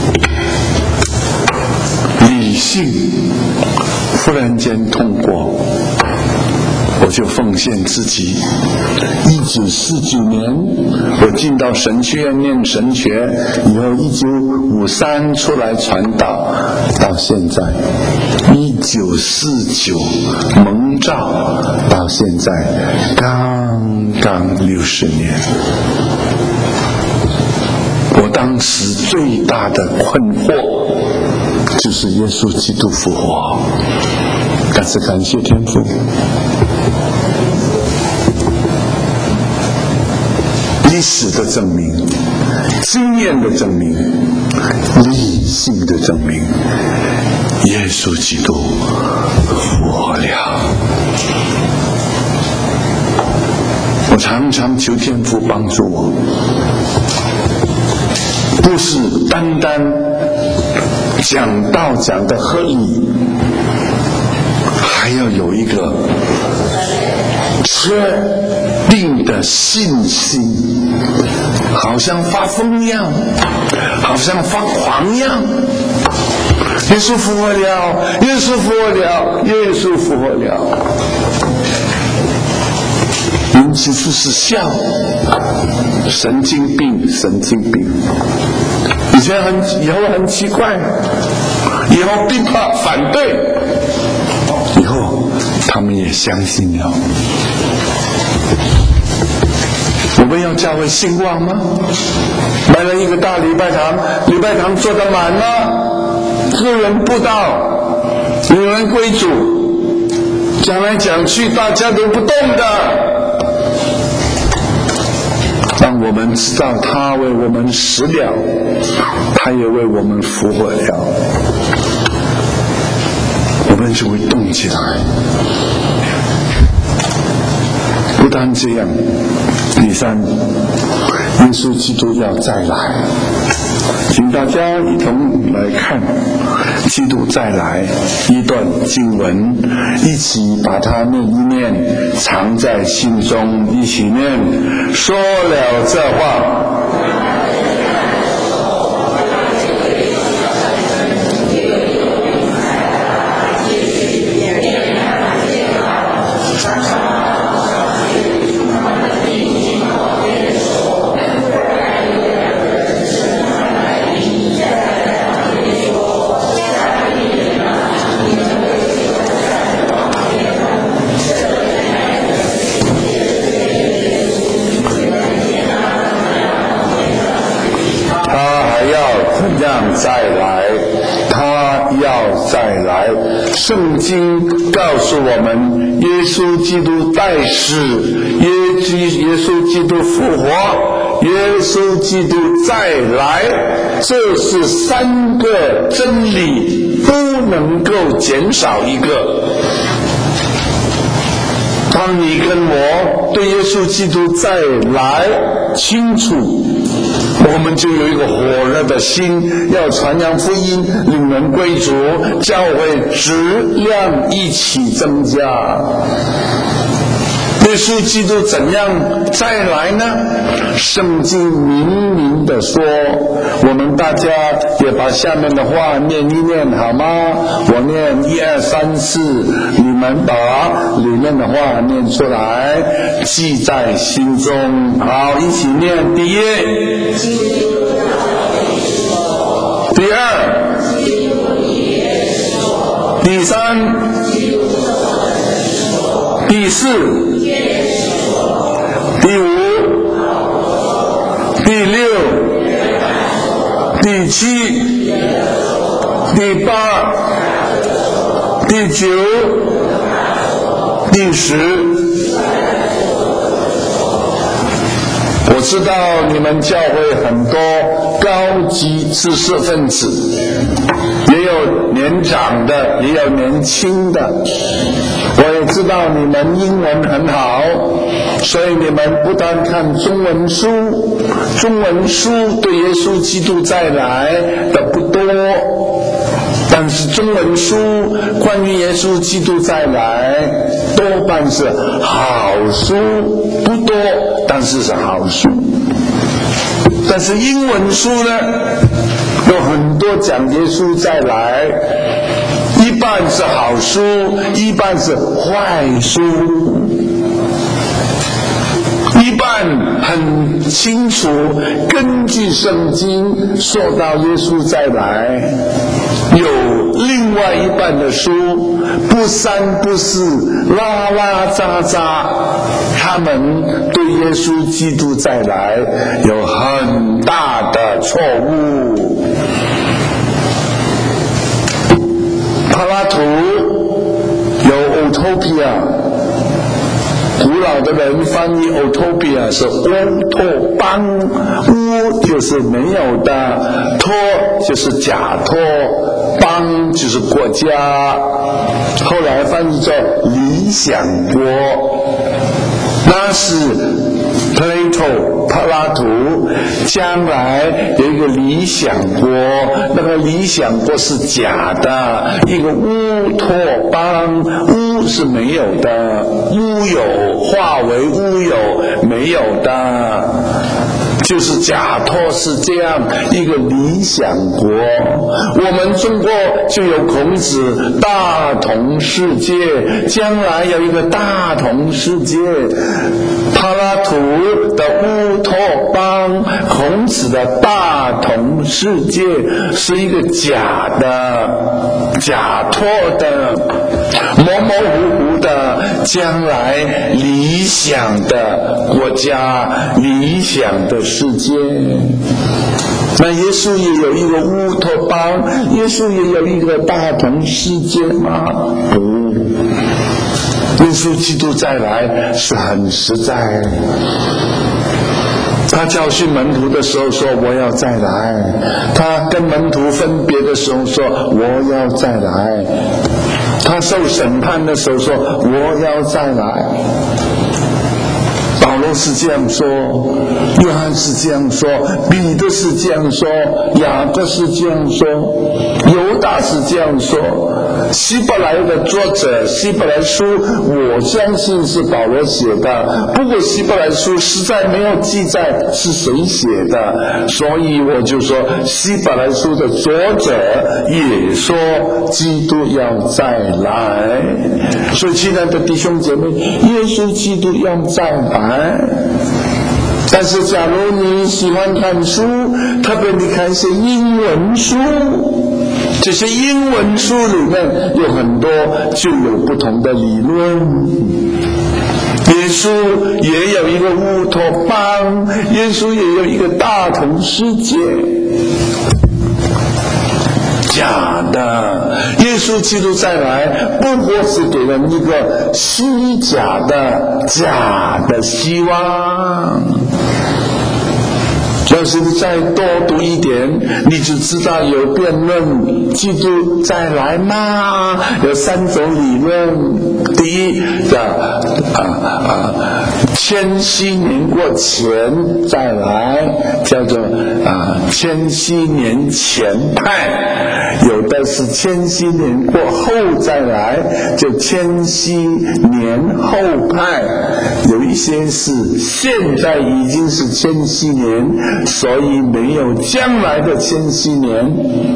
理性忽然间通过，我就奉献自己。一九四九年我进到神学院念神学，以后一九五三出来传道，到现在一九四九蒙召，到现在刚刚六十年。我当时最大的困惑就是耶稣基督复活，但是感谢天父，历史的证明，经验的证明，理性的证明，耶稣基督复活了。我常常求天父帮助我，不是单单讲道讲得合理，还要有一个确定的信心，好像发疯一样，好像发狂一样。耶稣复活了，耶稣复活了，耶稣复活了。人起初是笑，神经病，神经病。以前很，以后很奇怪，以后逼迫反对，以后他们也相信了。我们要教会兴旺吗？买了一个大礼拜堂，礼拜堂坐得满了，个人布道，有人归主，讲来讲去大家都不动的。让我们知道他为我们死了，他也为我们复活了，我们就会动起来。不但这样，第三，耶稣基督要再来，请大家一同来看基督再来一段经文，一起把它念一念，藏在心中，一起念。说了这话， 来。圣经告诉我们，耶稣基督在世，耶耶稣基督复活，耶稣基督再来，这是三个真理，不能够减少一个。当你跟我对耶稣基督再来清楚，我们就有一个火热的心，要传扬福音，领人归主，教会质量一起增加。耶稣基督怎样再来呢？圣经明明的说，我们大家也把下面的话念一念好吗？我念一二三四，你们把里面的话念出来，记在心中。好，一起念。第一，第二，第三，第四，第五，第六，第七，第八，第九，第十。我知道你们教会很多高级知识分子，也有年长的，也有年轻的。我也知道你们英文很好，所以你们不但看中文书，中文书对耶稣基督再来的不多，但是中文书关于耶稣基督再来多半是好书，不多，但是是好书。但是英文书呢，有很多讲耶稣再来，一半是好书，一半是坏书，一半很清楚根据圣经说到耶稣再来，有另外一半的书不三不四，拉拉杂杂，他们对耶稣基督再来有很大的错误。柏拉图有 Utopia， 古老的人翻译 Utopia 是乌托邦，乌就是没有的，托就是假托，邦就是国家，后来翻译作理想国。那是 Plato 柏拉图将来有一个理想国，那个理想国是假的，一个乌托邦，乌是没有的，乌有化为乌有没有的，就是假托是这样一个理想国。我们中国就有孔子大同世界，将来有一个大同世界。柏拉图的乌托邦，孔子的大同世界是一个假的，假托的，模模糊糊的，将来理想的国家，理想的世界。那耶稣也有一个乌托邦，耶稣也有一个大同世界吗？不。耶稣基督再来是很实在，他教训门徒的时候说我要再来，他跟门徒分别的时候说我要再来，他受审判的时候说我要再来。保罗是这样说，约翰是这样说，彼得是这样说，雅各是这样说，犹大是这样说。希伯来的作者，希伯来书我相信是保罗写的，不过希伯来书实在没有记载是谁写的，所以我就说希伯来书的作者也说基督要再来。所以亲爱的弟兄姐妹，耶稣基督要再来。但是假如你喜欢看书，特别你看一些英文书，这些英文书里面有很多就有不同的理论。耶稣也有一个乌托邦，耶稣也有一个大同世界。 假的。耶稣基督再来，不过是给人一个虚假的、假的希望。要是你再多读一点，你就知道有辩论基督再来吗？有三种理论。第一的啊啊，千禧年过前再来，叫做啊千禧年前派；有的是千禧年过后再来，就千禧年后派；有一些是现在已经是千禧年，所以没有将来的千禧年，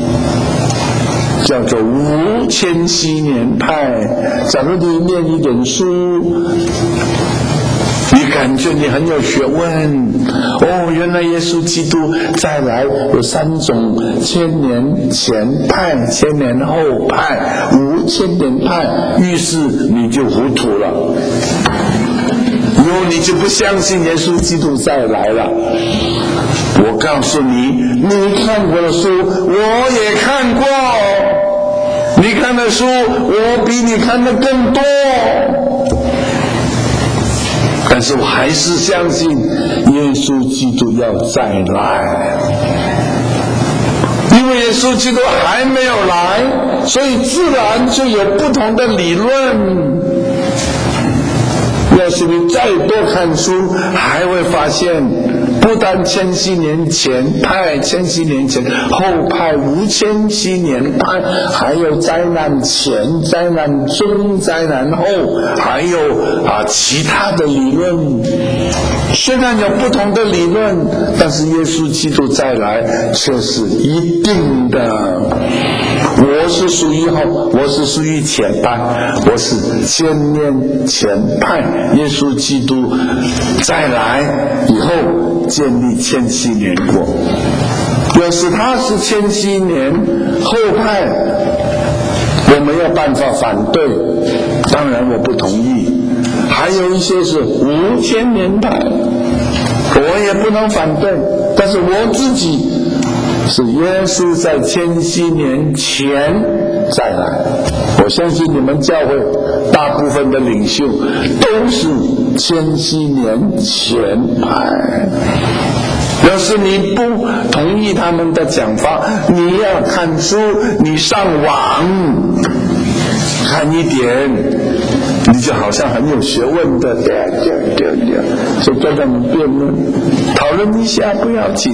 叫做无千禧年派。假如你念一点书，你感觉你很有学问哦，原来耶稣基督再来有三种：千年前派、千年后派、无千年派。于是你就糊涂了，以后你就不相信耶稣基督再来了。我告诉你，你看过的书我也看过，你看的书我比你看的更多，但是我还是相信耶稣基督要再来。因为耶稣基督还没有来，所以自然就有不同的理论。要是你再多看书，还会发现不但千禧年前派、千禧年前后派、无千禧年派，还有灾难前、灾难中、灾难后，还有啊其他的理论。虽然有不同的理论，但是耶稣基督再来却是一定的。我是属于后，我是属于前派，我是千年前派。耶稣基督再来以后建立千禧年国。要是他是千禧年后派，我没有办法反对，当然我不同意。还有一些是五千年派，我也不能反对，但是我自己是耶稣在千禧年前再来。我相信你们教会大部分的领袖都是千禧年前派。要是你不同意他们的讲法，你要看书，你上网看一点，你就好像很有学问的，对对对对，就跟他们辩论讨论一下不要紧，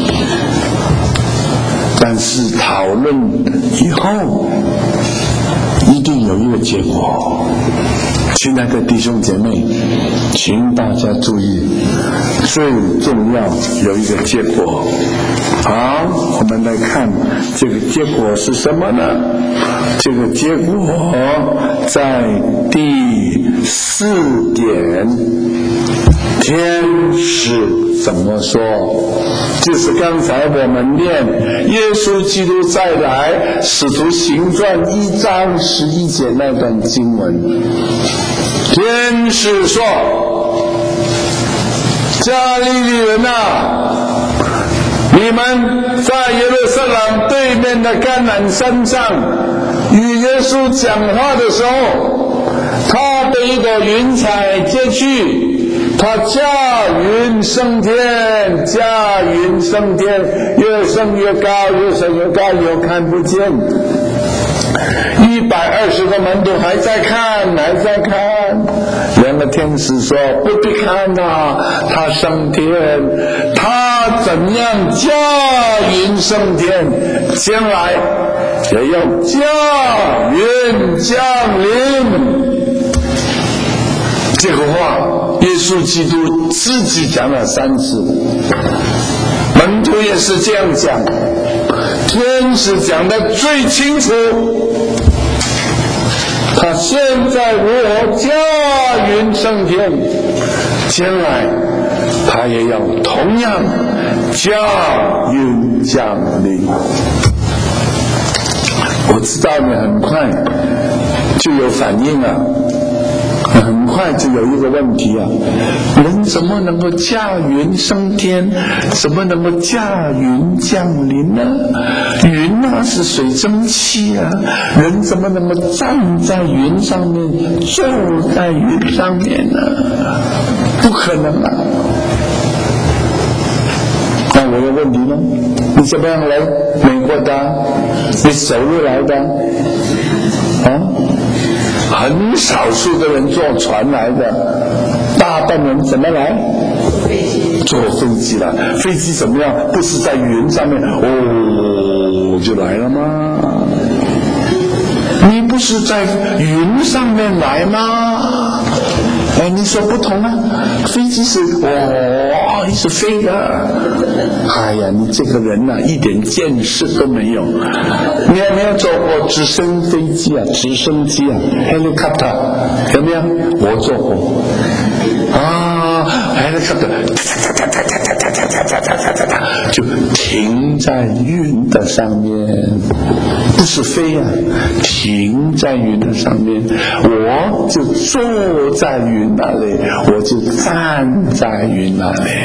但是讨论以后一定有一个结果。亲爱的弟兄姐妹，请大家注意，最重要有一个结果。好，我们来看这个结果是什么呢？这个结果在第四点，天使怎么说？就是刚才我们念耶稣基督再来，使徒行传一章十一节那段经文。天使说：加利利人啊，你们在耶路撒冷对面的橄榄山上与耶稣讲话的时候，他被一个云彩接去，他驾云升天，驾云升天，越升越高，越升越高，又看不见。一百二十个门徒还在看，还在看。两个天使说：不必看啊，他升天，他怎样驾云升天，将来也要驾云降临。这个话耶稣基督自己讲了三次，门徒也是这样讲，天使讲得最清楚。他现在如何驾云升天，将来他也要同样驾云降临。我知道你很快就有反应了，啊， 很快就有一个问题啊，人怎么能够驾云升天？怎么能够驾云降临呢？云啊是水蒸气啊，人怎么能够站在云上面，坐在云上面呢？不可能啊！那我的问题呢？你怎么样来美国的？你走路来的？啊？很少数的人坐船来的，大半人怎么来？坐飞机来。飞机怎么样？不是在云上面哦就来了吗？你不是在云上面来吗？哎，你说不同啊？飞机是哇、哦、一直飞的。哎呀，你这个人啊，一点见识都没有。你有没有坐过直升飞机啊？直升机啊 ，helicopter 有没有？我坐过。啊 ，helicopter 就停在云的上面，不是飞啊，停在云的上面。我就坐在云那里，我就站在云那里。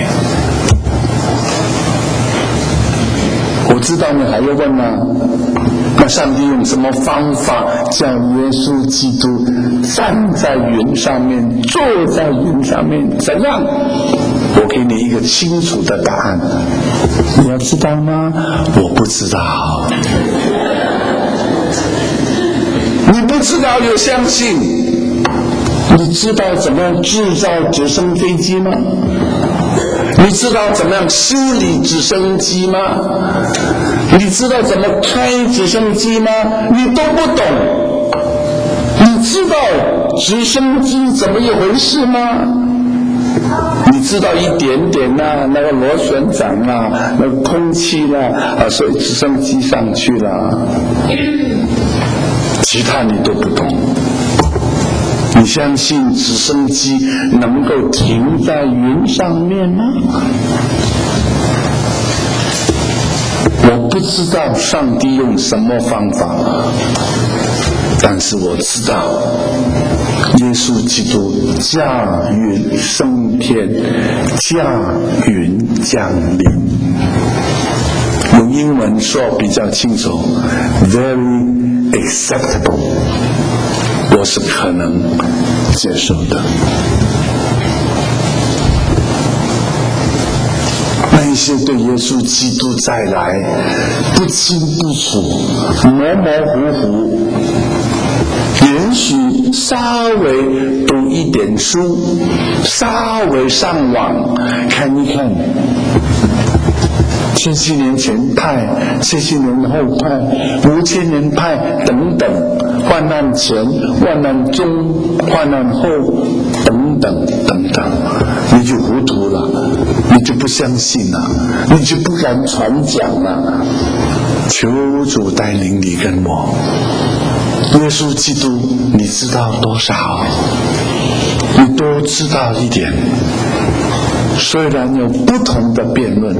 我知道你还要问啊，那上帝用什么方法叫耶稣基督站在云上面，坐在云上面？怎样？我给你一个清楚的答案，你要知道吗？我不知道。你不知道又相信？你知道怎么样制造直升飞机吗？你知道怎么样修理直升机吗？你知道怎么开直升机吗？你都不懂。你知道直升机怎么一回事吗？你知道一点点啊，那个螺旋桨啊，那个空气啦 啊, 啊，所以直升机上去了，其他你都不懂。你相信直升机能够停在云上面吗？我不知道上帝用什么方法，但是我知道耶稣基督驾云升天，驾云降临。用英文说比较清楚 ，very acceptable。我是可能接受的。那些对耶稣基督再来不清不楚、模模糊糊，也许稍微读一点书，稍微上网看一看，千禧年前派、千禧年后派、五千年派等等，患难前、患难中、患难后等等等等，你就糊涂了，你就不相信了，你就不敢传讲了。求主带领你跟我，耶稣基督你知道多少？你多知道一点。虽然有不同的辩论，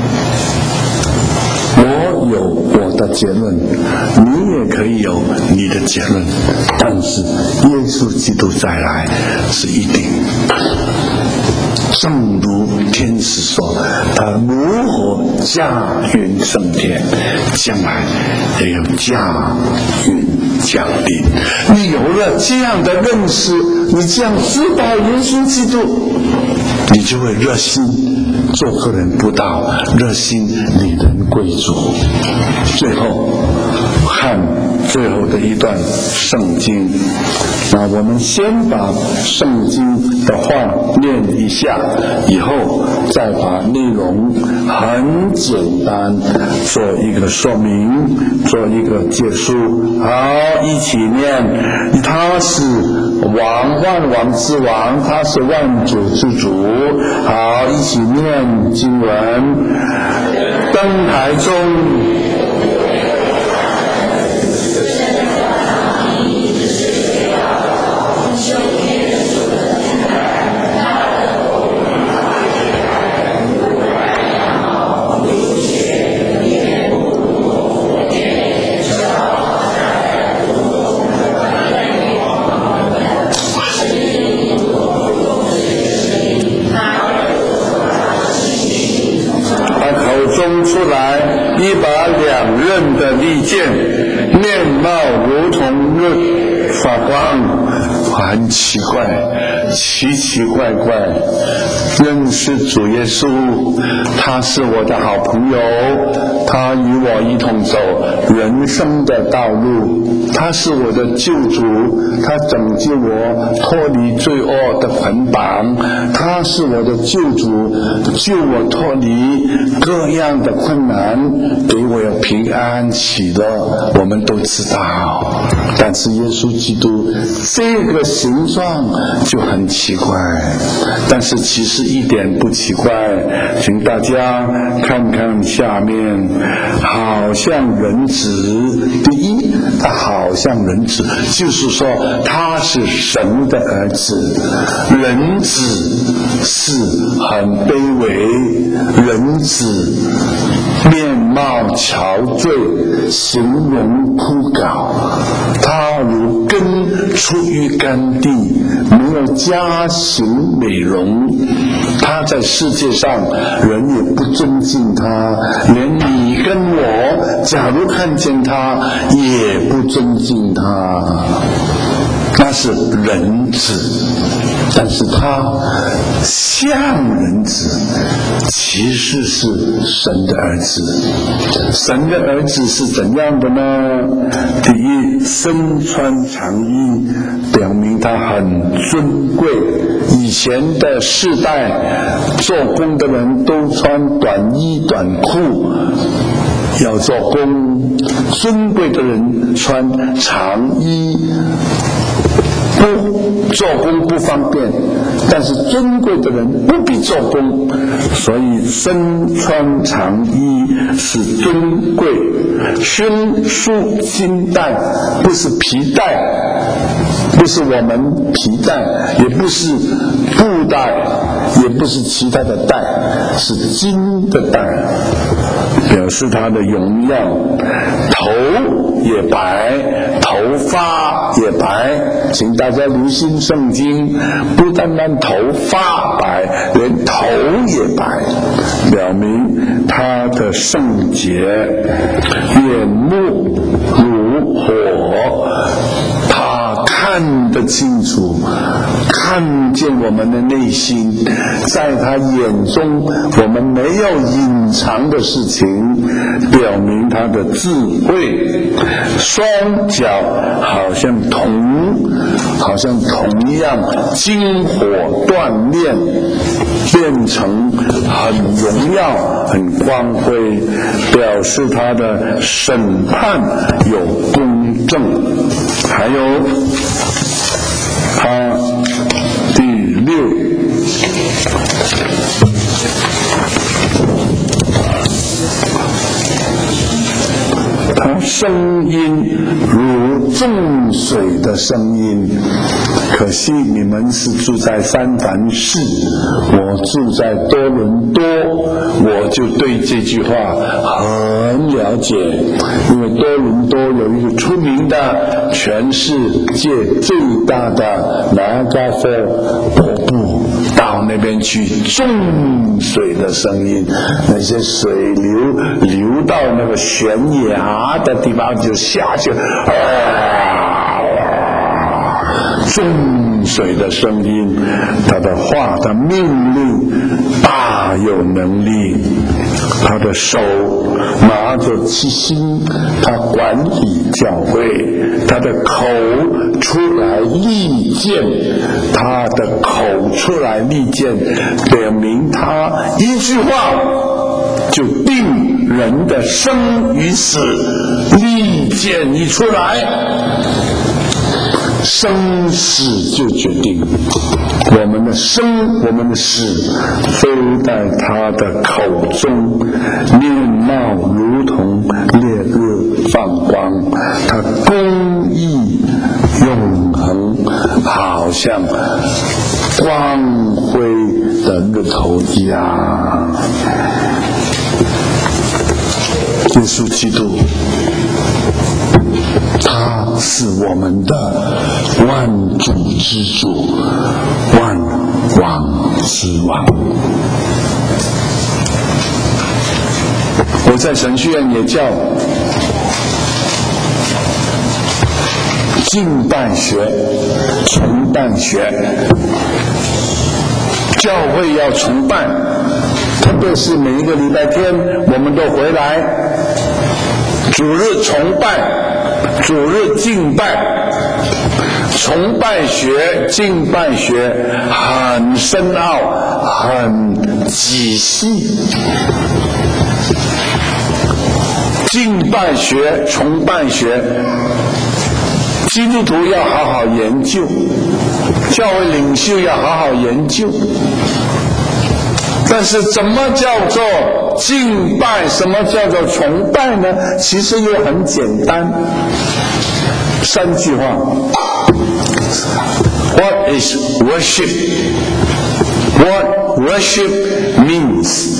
我有我的结论，你也可以有你的结论，但是耶稣基督再来是一定。正如天使说，他如何驾云升天，将来也有驾云降临。你有了这样的认识，你这样知道耶稣基督，你就会热心做个人布道，热心理人归主。最后看最后的一段圣经，那我们先把圣经的话念一下，以后再把内容很简单做一个说明，做一个结束。好，一起念。他是王，万王之王，他是万主之主。好，一起念经文。灯台中利剑，面貌如同日发光。很奇怪，奇奇怪怪。认识主耶稣，他是我的好朋友，他与我一同走人生的道路，他是我的救主，他拯救我脱离罪恶的捆绑，他是我的救主，救我脱离各样的困难，给我有平安喜乐。我们都知道，但是耶稣基督这个形状就很奇怪，但是其实一点不奇怪。请大家看看下面，好像人子。第一，他好像人子，就是说他是神的儿子。人子是很卑微，人子面貌憔悴，形容枯槁，他如根出于干地，没有加行美容。他在世界上人也不尊敬他，连你跟我假如看见他也不尊敬他。那是人子，但是他像人子，其实是神的儿子。神的儿子是怎样的呢？第一，身穿长衣，表明他很尊贵。以前的世代做工的人都穿短衣短裤，要做工，尊贵的人穿长衣，不做工不方便，但是尊贵的人不必做工，所以身穿长衣是尊贵。胸束金带，不是皮带，不是我们皮带，也不是布带，也不是其他的带，是金的带，表示他的荣耀。头也白，头发也白，请大家留心圣经，不单单头发白，连头也白，表明他的圣洁。眼目如火，他看得清楚，看见我们的内心，在他眼中我们没有隐藏的事情，表明他的智慧。双脚好像铜，好像铜一样，经火锻炼，变成很荣耀很光辉，表示他的审判有公正。还有他第六，他声音如众水的声音。可惜你们是住在三藩市，我住在多伦多，我就对这句话很了解。因为多伦多有一个出名的全世界最大的拿加佛瀑布，到那边去众水的声音，那些水流流到那个悬崖的地方就下去，啊，众水的声音，他的话，他命令大有能力，他的手拿着七星，他管理教会，他的口出来利剑，他的口出来利剑，表明他一句话就定人的生与死，利剑一出来，生死就决定，我们的生我们的死都在他的口中。面貌如同烈日放光，他公义永恒，好像光辉的日头一样。耶稣基督，他是我们的万主之主，万王之王。我在神学院也教敬拜学、崇拜学。教会要崇拜，特别是每一个礼拜天我们都回来，主日崇拜，主日敬拜。崇拜学、敬拜学很深奥，很仔细。敬拜学、崇拜学，基督徒要好好研究，教会领袖要好好研究。但是怎么叫做敬拜，什么叫做崇拜呢？其实也很简单，三句话。What is worship? What worship means?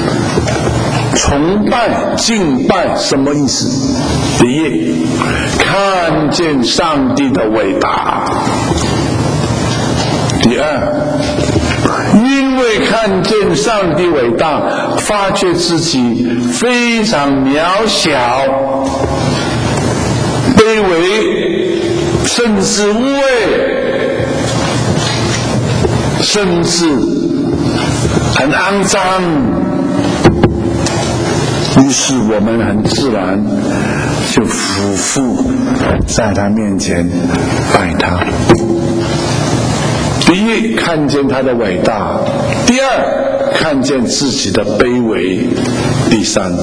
崇拜、敬拜什么意思？第一，看见上帝的伟大。第二，因为看见上帝伟大，发觉自己非常渺小、卑微，甚至无畏，甚至很肮脏。于是我们很自然就俯伏在他面前拜他。第一，看见他的伟大；第二，看见自己的卑微；第三，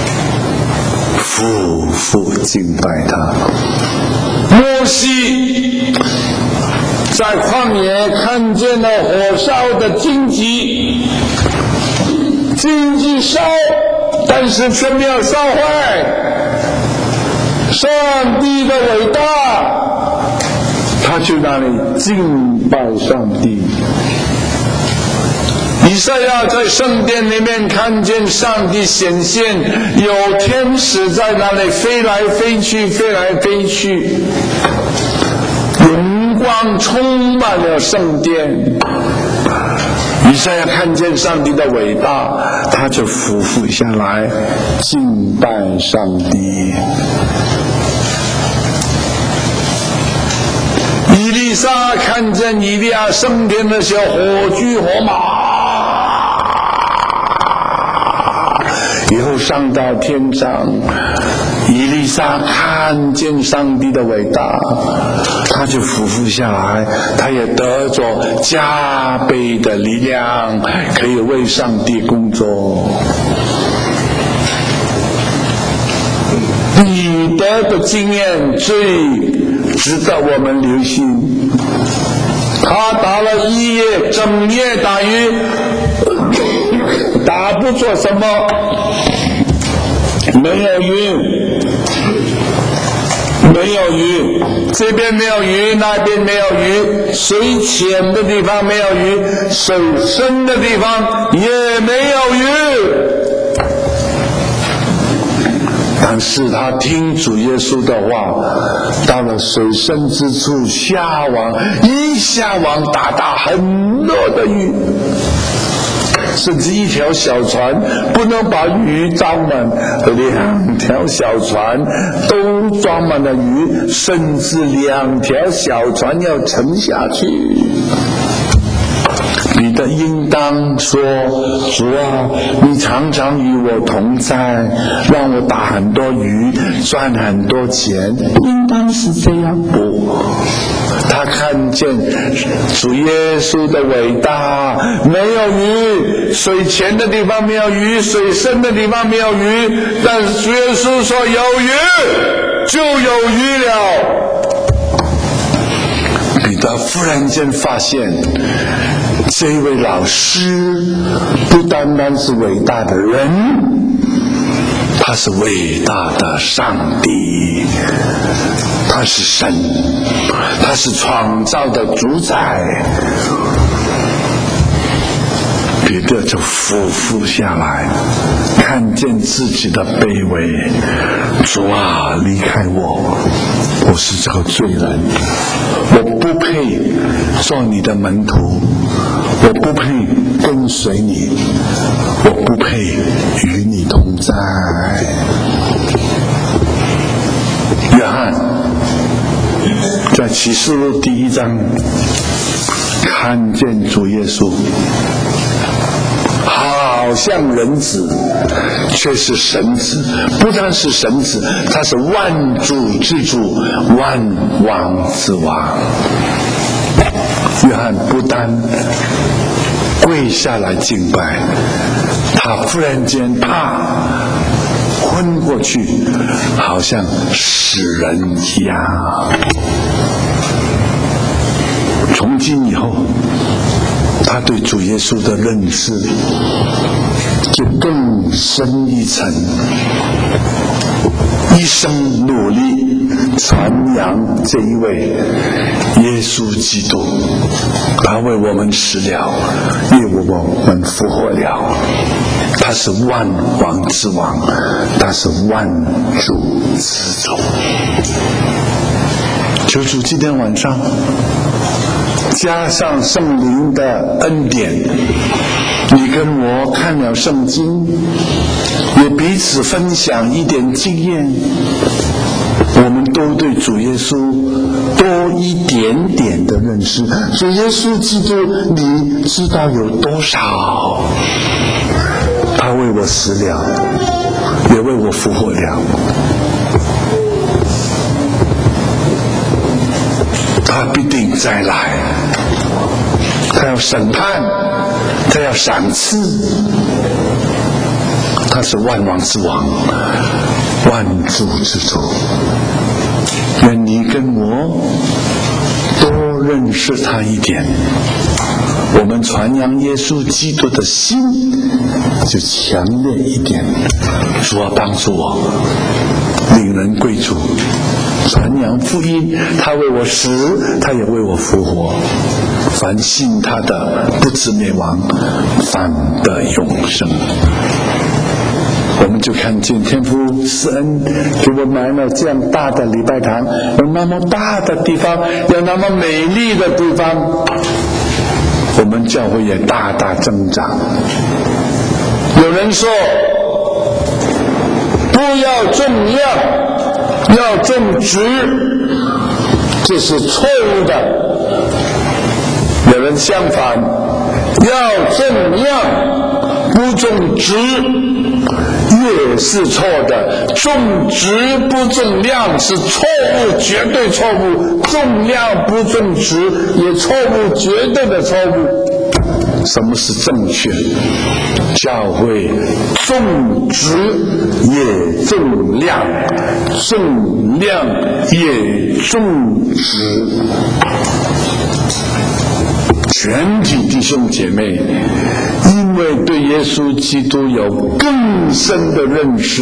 俯伏敬拜他。摩西在旷野看见了火烧的荆棘，荆棘烧，但是却没有烧坏。上帝的伟大，他去那里敬拜上帝。以赛亚在圣殿里面看见上帝显现，有天使在那里飞来飞去，飞来飞去，荣光充满了圣殿。以赛亚看见上帝的伟大，他就俯伏下来敬拜上帝。以利沙看见以利亚升天的时候，火炬火马，以后上到天上。以利沙看见上帝的伟大，他就俯伏下来，他也得着加倍的力量，可以为上帝工作。彼得的经验最值得我们留心，他打了一夜，整夜打鱼，打不做什么，没有鱼，没有鱼，这边没有鱼，那边没有鱼，水浅的地方没有鱼，水深的地方也没有鱼。但是他听主耶稣的话，到了水深之处下网，一下网打到很多的鱼，甚至一条小船不能把鱼装满，两条小船都装满了鱼，甚至两条小船要沉下去。彼得应当说：主啊，你常常与我同在，让我打很多鱼，赚很多钱，应当是这样不？他看见主耶稣的伟大，没有鱼，水浅的地方没有鱼，水深的地方没有鱼，但是主耶稣说有鱼就有鱼了。彼得忽然间发现，这位老师不单单是伟大的人，他是伟大的上帝，他是神，他是创造的主宰。彼得就俯伏下来，看见自己的卑微，主啊，离开我，我是这个罪人，我不配做你的门徒，我不配跟随你，我不配与你同在。约翰在启示录第一章看见主耶稣好像人子，却是神子。不但是神子，他是万主之主，万王之王。约翰不但跪下来敬拜，他忽然间啪昏过去，好像死人一样。从今以后，他对主耶稣的认识就更深一层，一生努力传扬这一位耶稣基督，他为我们死了，也为我们复活了。他是万王之王，他是万主之主。求主今天晚上加上圣灵的恩典，你跟我看了圣经，也彼此分享一点经验，我们都对主耶稣多一点点的认识。主耶稣基督，你知道有多少？他为我死了，也为我复活了。他必定再来，他要审判，他要赏赐，他是万王之王，万主之主。愿你跟我多认识他一点，我们传扬耶稣基督的心就强烈一点。主啊，帮助我领人归主，传扬福音，他为我死，他也为我复活。凡信他的，不至灭亡，反得永生。我们就看见天父施恩给我买了这样大的礼拜堂，有那么大的地方，有那么美丽的地方，我们教会也大大增长。有人说不要重量，要重质，这是错误的。有人相反，要重量不重质，也是错的。重质不重量是错误，绝对错误。重量不重质也错误，绝对的错误。什么是正确？教会重质也重量，重量也重质。全体弟兄姐妹，因为对耶稣基督有更深的认识，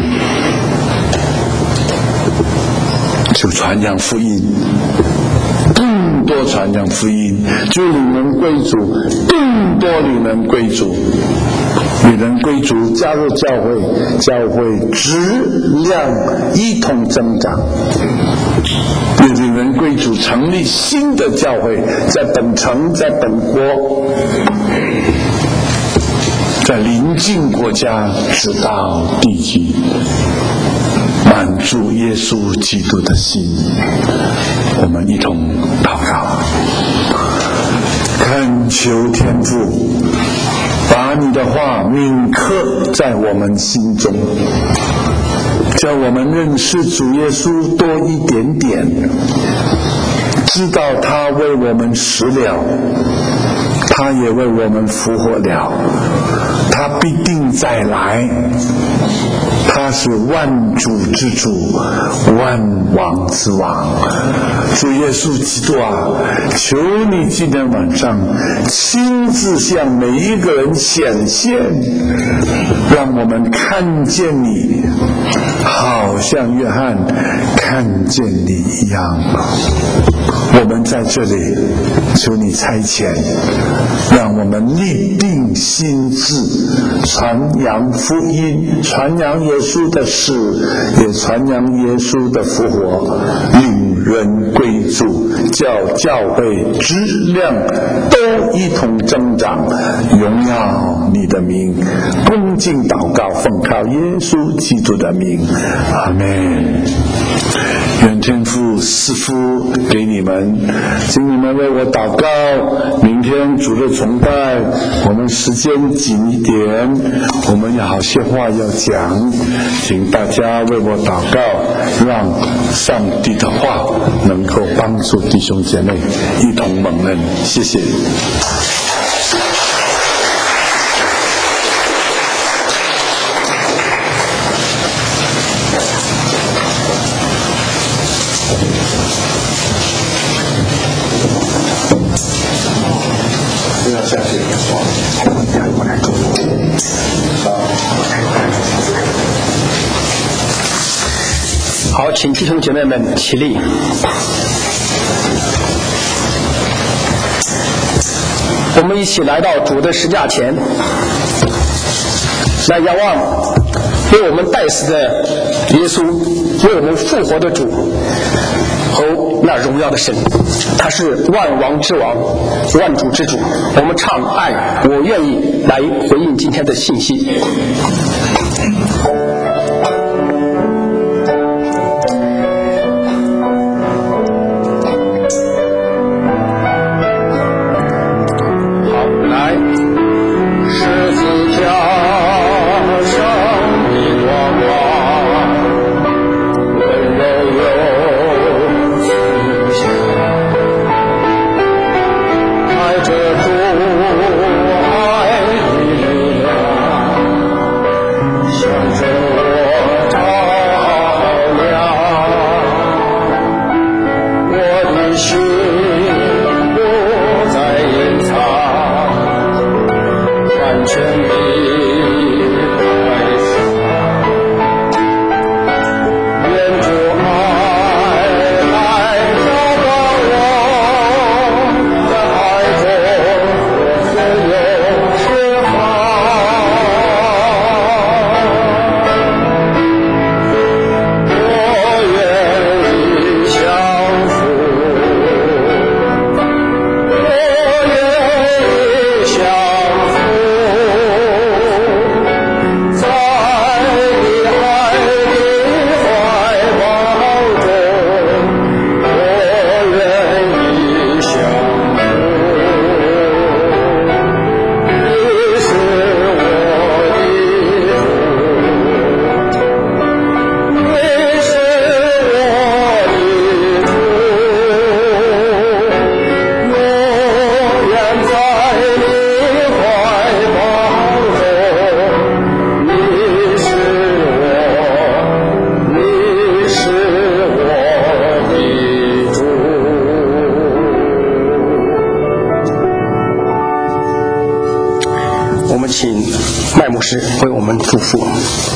就传扬福音，更多传扬福音，就领人归主，更多领人归主，领人归主，加入教会，教会质量一同增长。领人归主，成立新的教会，在本城，在本国，在邻近国家，直到地极，满足耶稣基督的心。我们一同祷告，恳求天父把你的话铭刻在我们心中，叫我们认识主耶稣多一点点，知道他为我们死了，他也为我们复活了，他必定再来，他是万主之主，万王之王。主耶稣基督啊，求你今天晚上亲自向每一个人显现，让我们看见你，好像约翰看见你一样。我们在这里求你差遣，让我们立定心志，传扬福音，传扬耶稣的死，也传扬耶稣的复活，领人归主，叫教会质量都一同增长，荣耀你的名。恭敬祷告，奉靠耶稣基督的名，阿们。愿天父赐福给你们，请你们为我祷告。明天主日崇拜，我们时间紧一点，我们有好些话要讲，请大家为我祷告，让上帝的话能够帮助弟兄姐妹一同蒙恩。谢谢。不要下去，我来做。 好，请弟兄姐妹们起立。我们一起来到主的十架前，来仰望为我们代死的耶稣，为我们复活的主和那荣耀的神，他是万王之王，万主之主。我们唱爱我愿意来回应今天的信息。为我们祝福。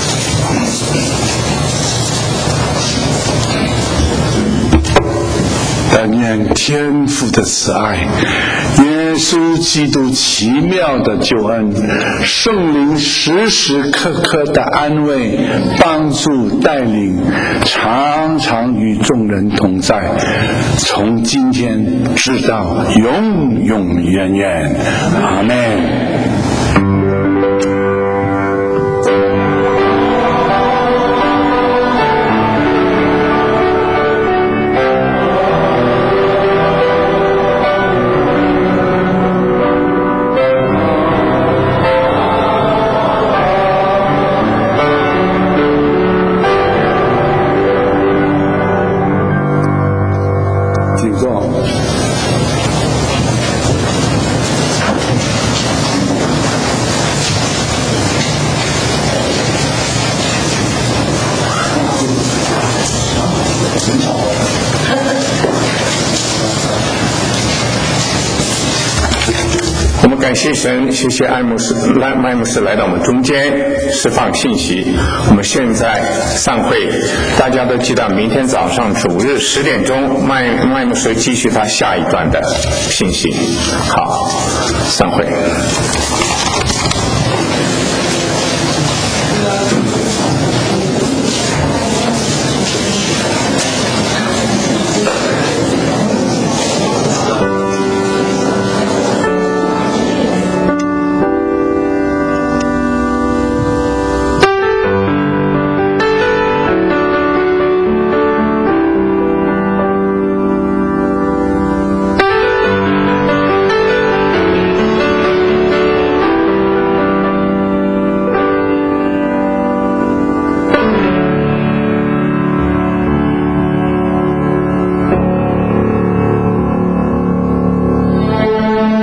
但愿天父的慈爱，耶稣基督奇妙的救恩，圣灵时时刻刻的安慰、帮助、带领，常常与众人同在，从今天直到永永远远。阿们。 感谢神，谢谢艾牧师、麦麦牧师来到我们中间释放信息。我们现在散会，大家都记得明天早上主日十点钟，麦麦牧师继续他下一段的信息。好，散会。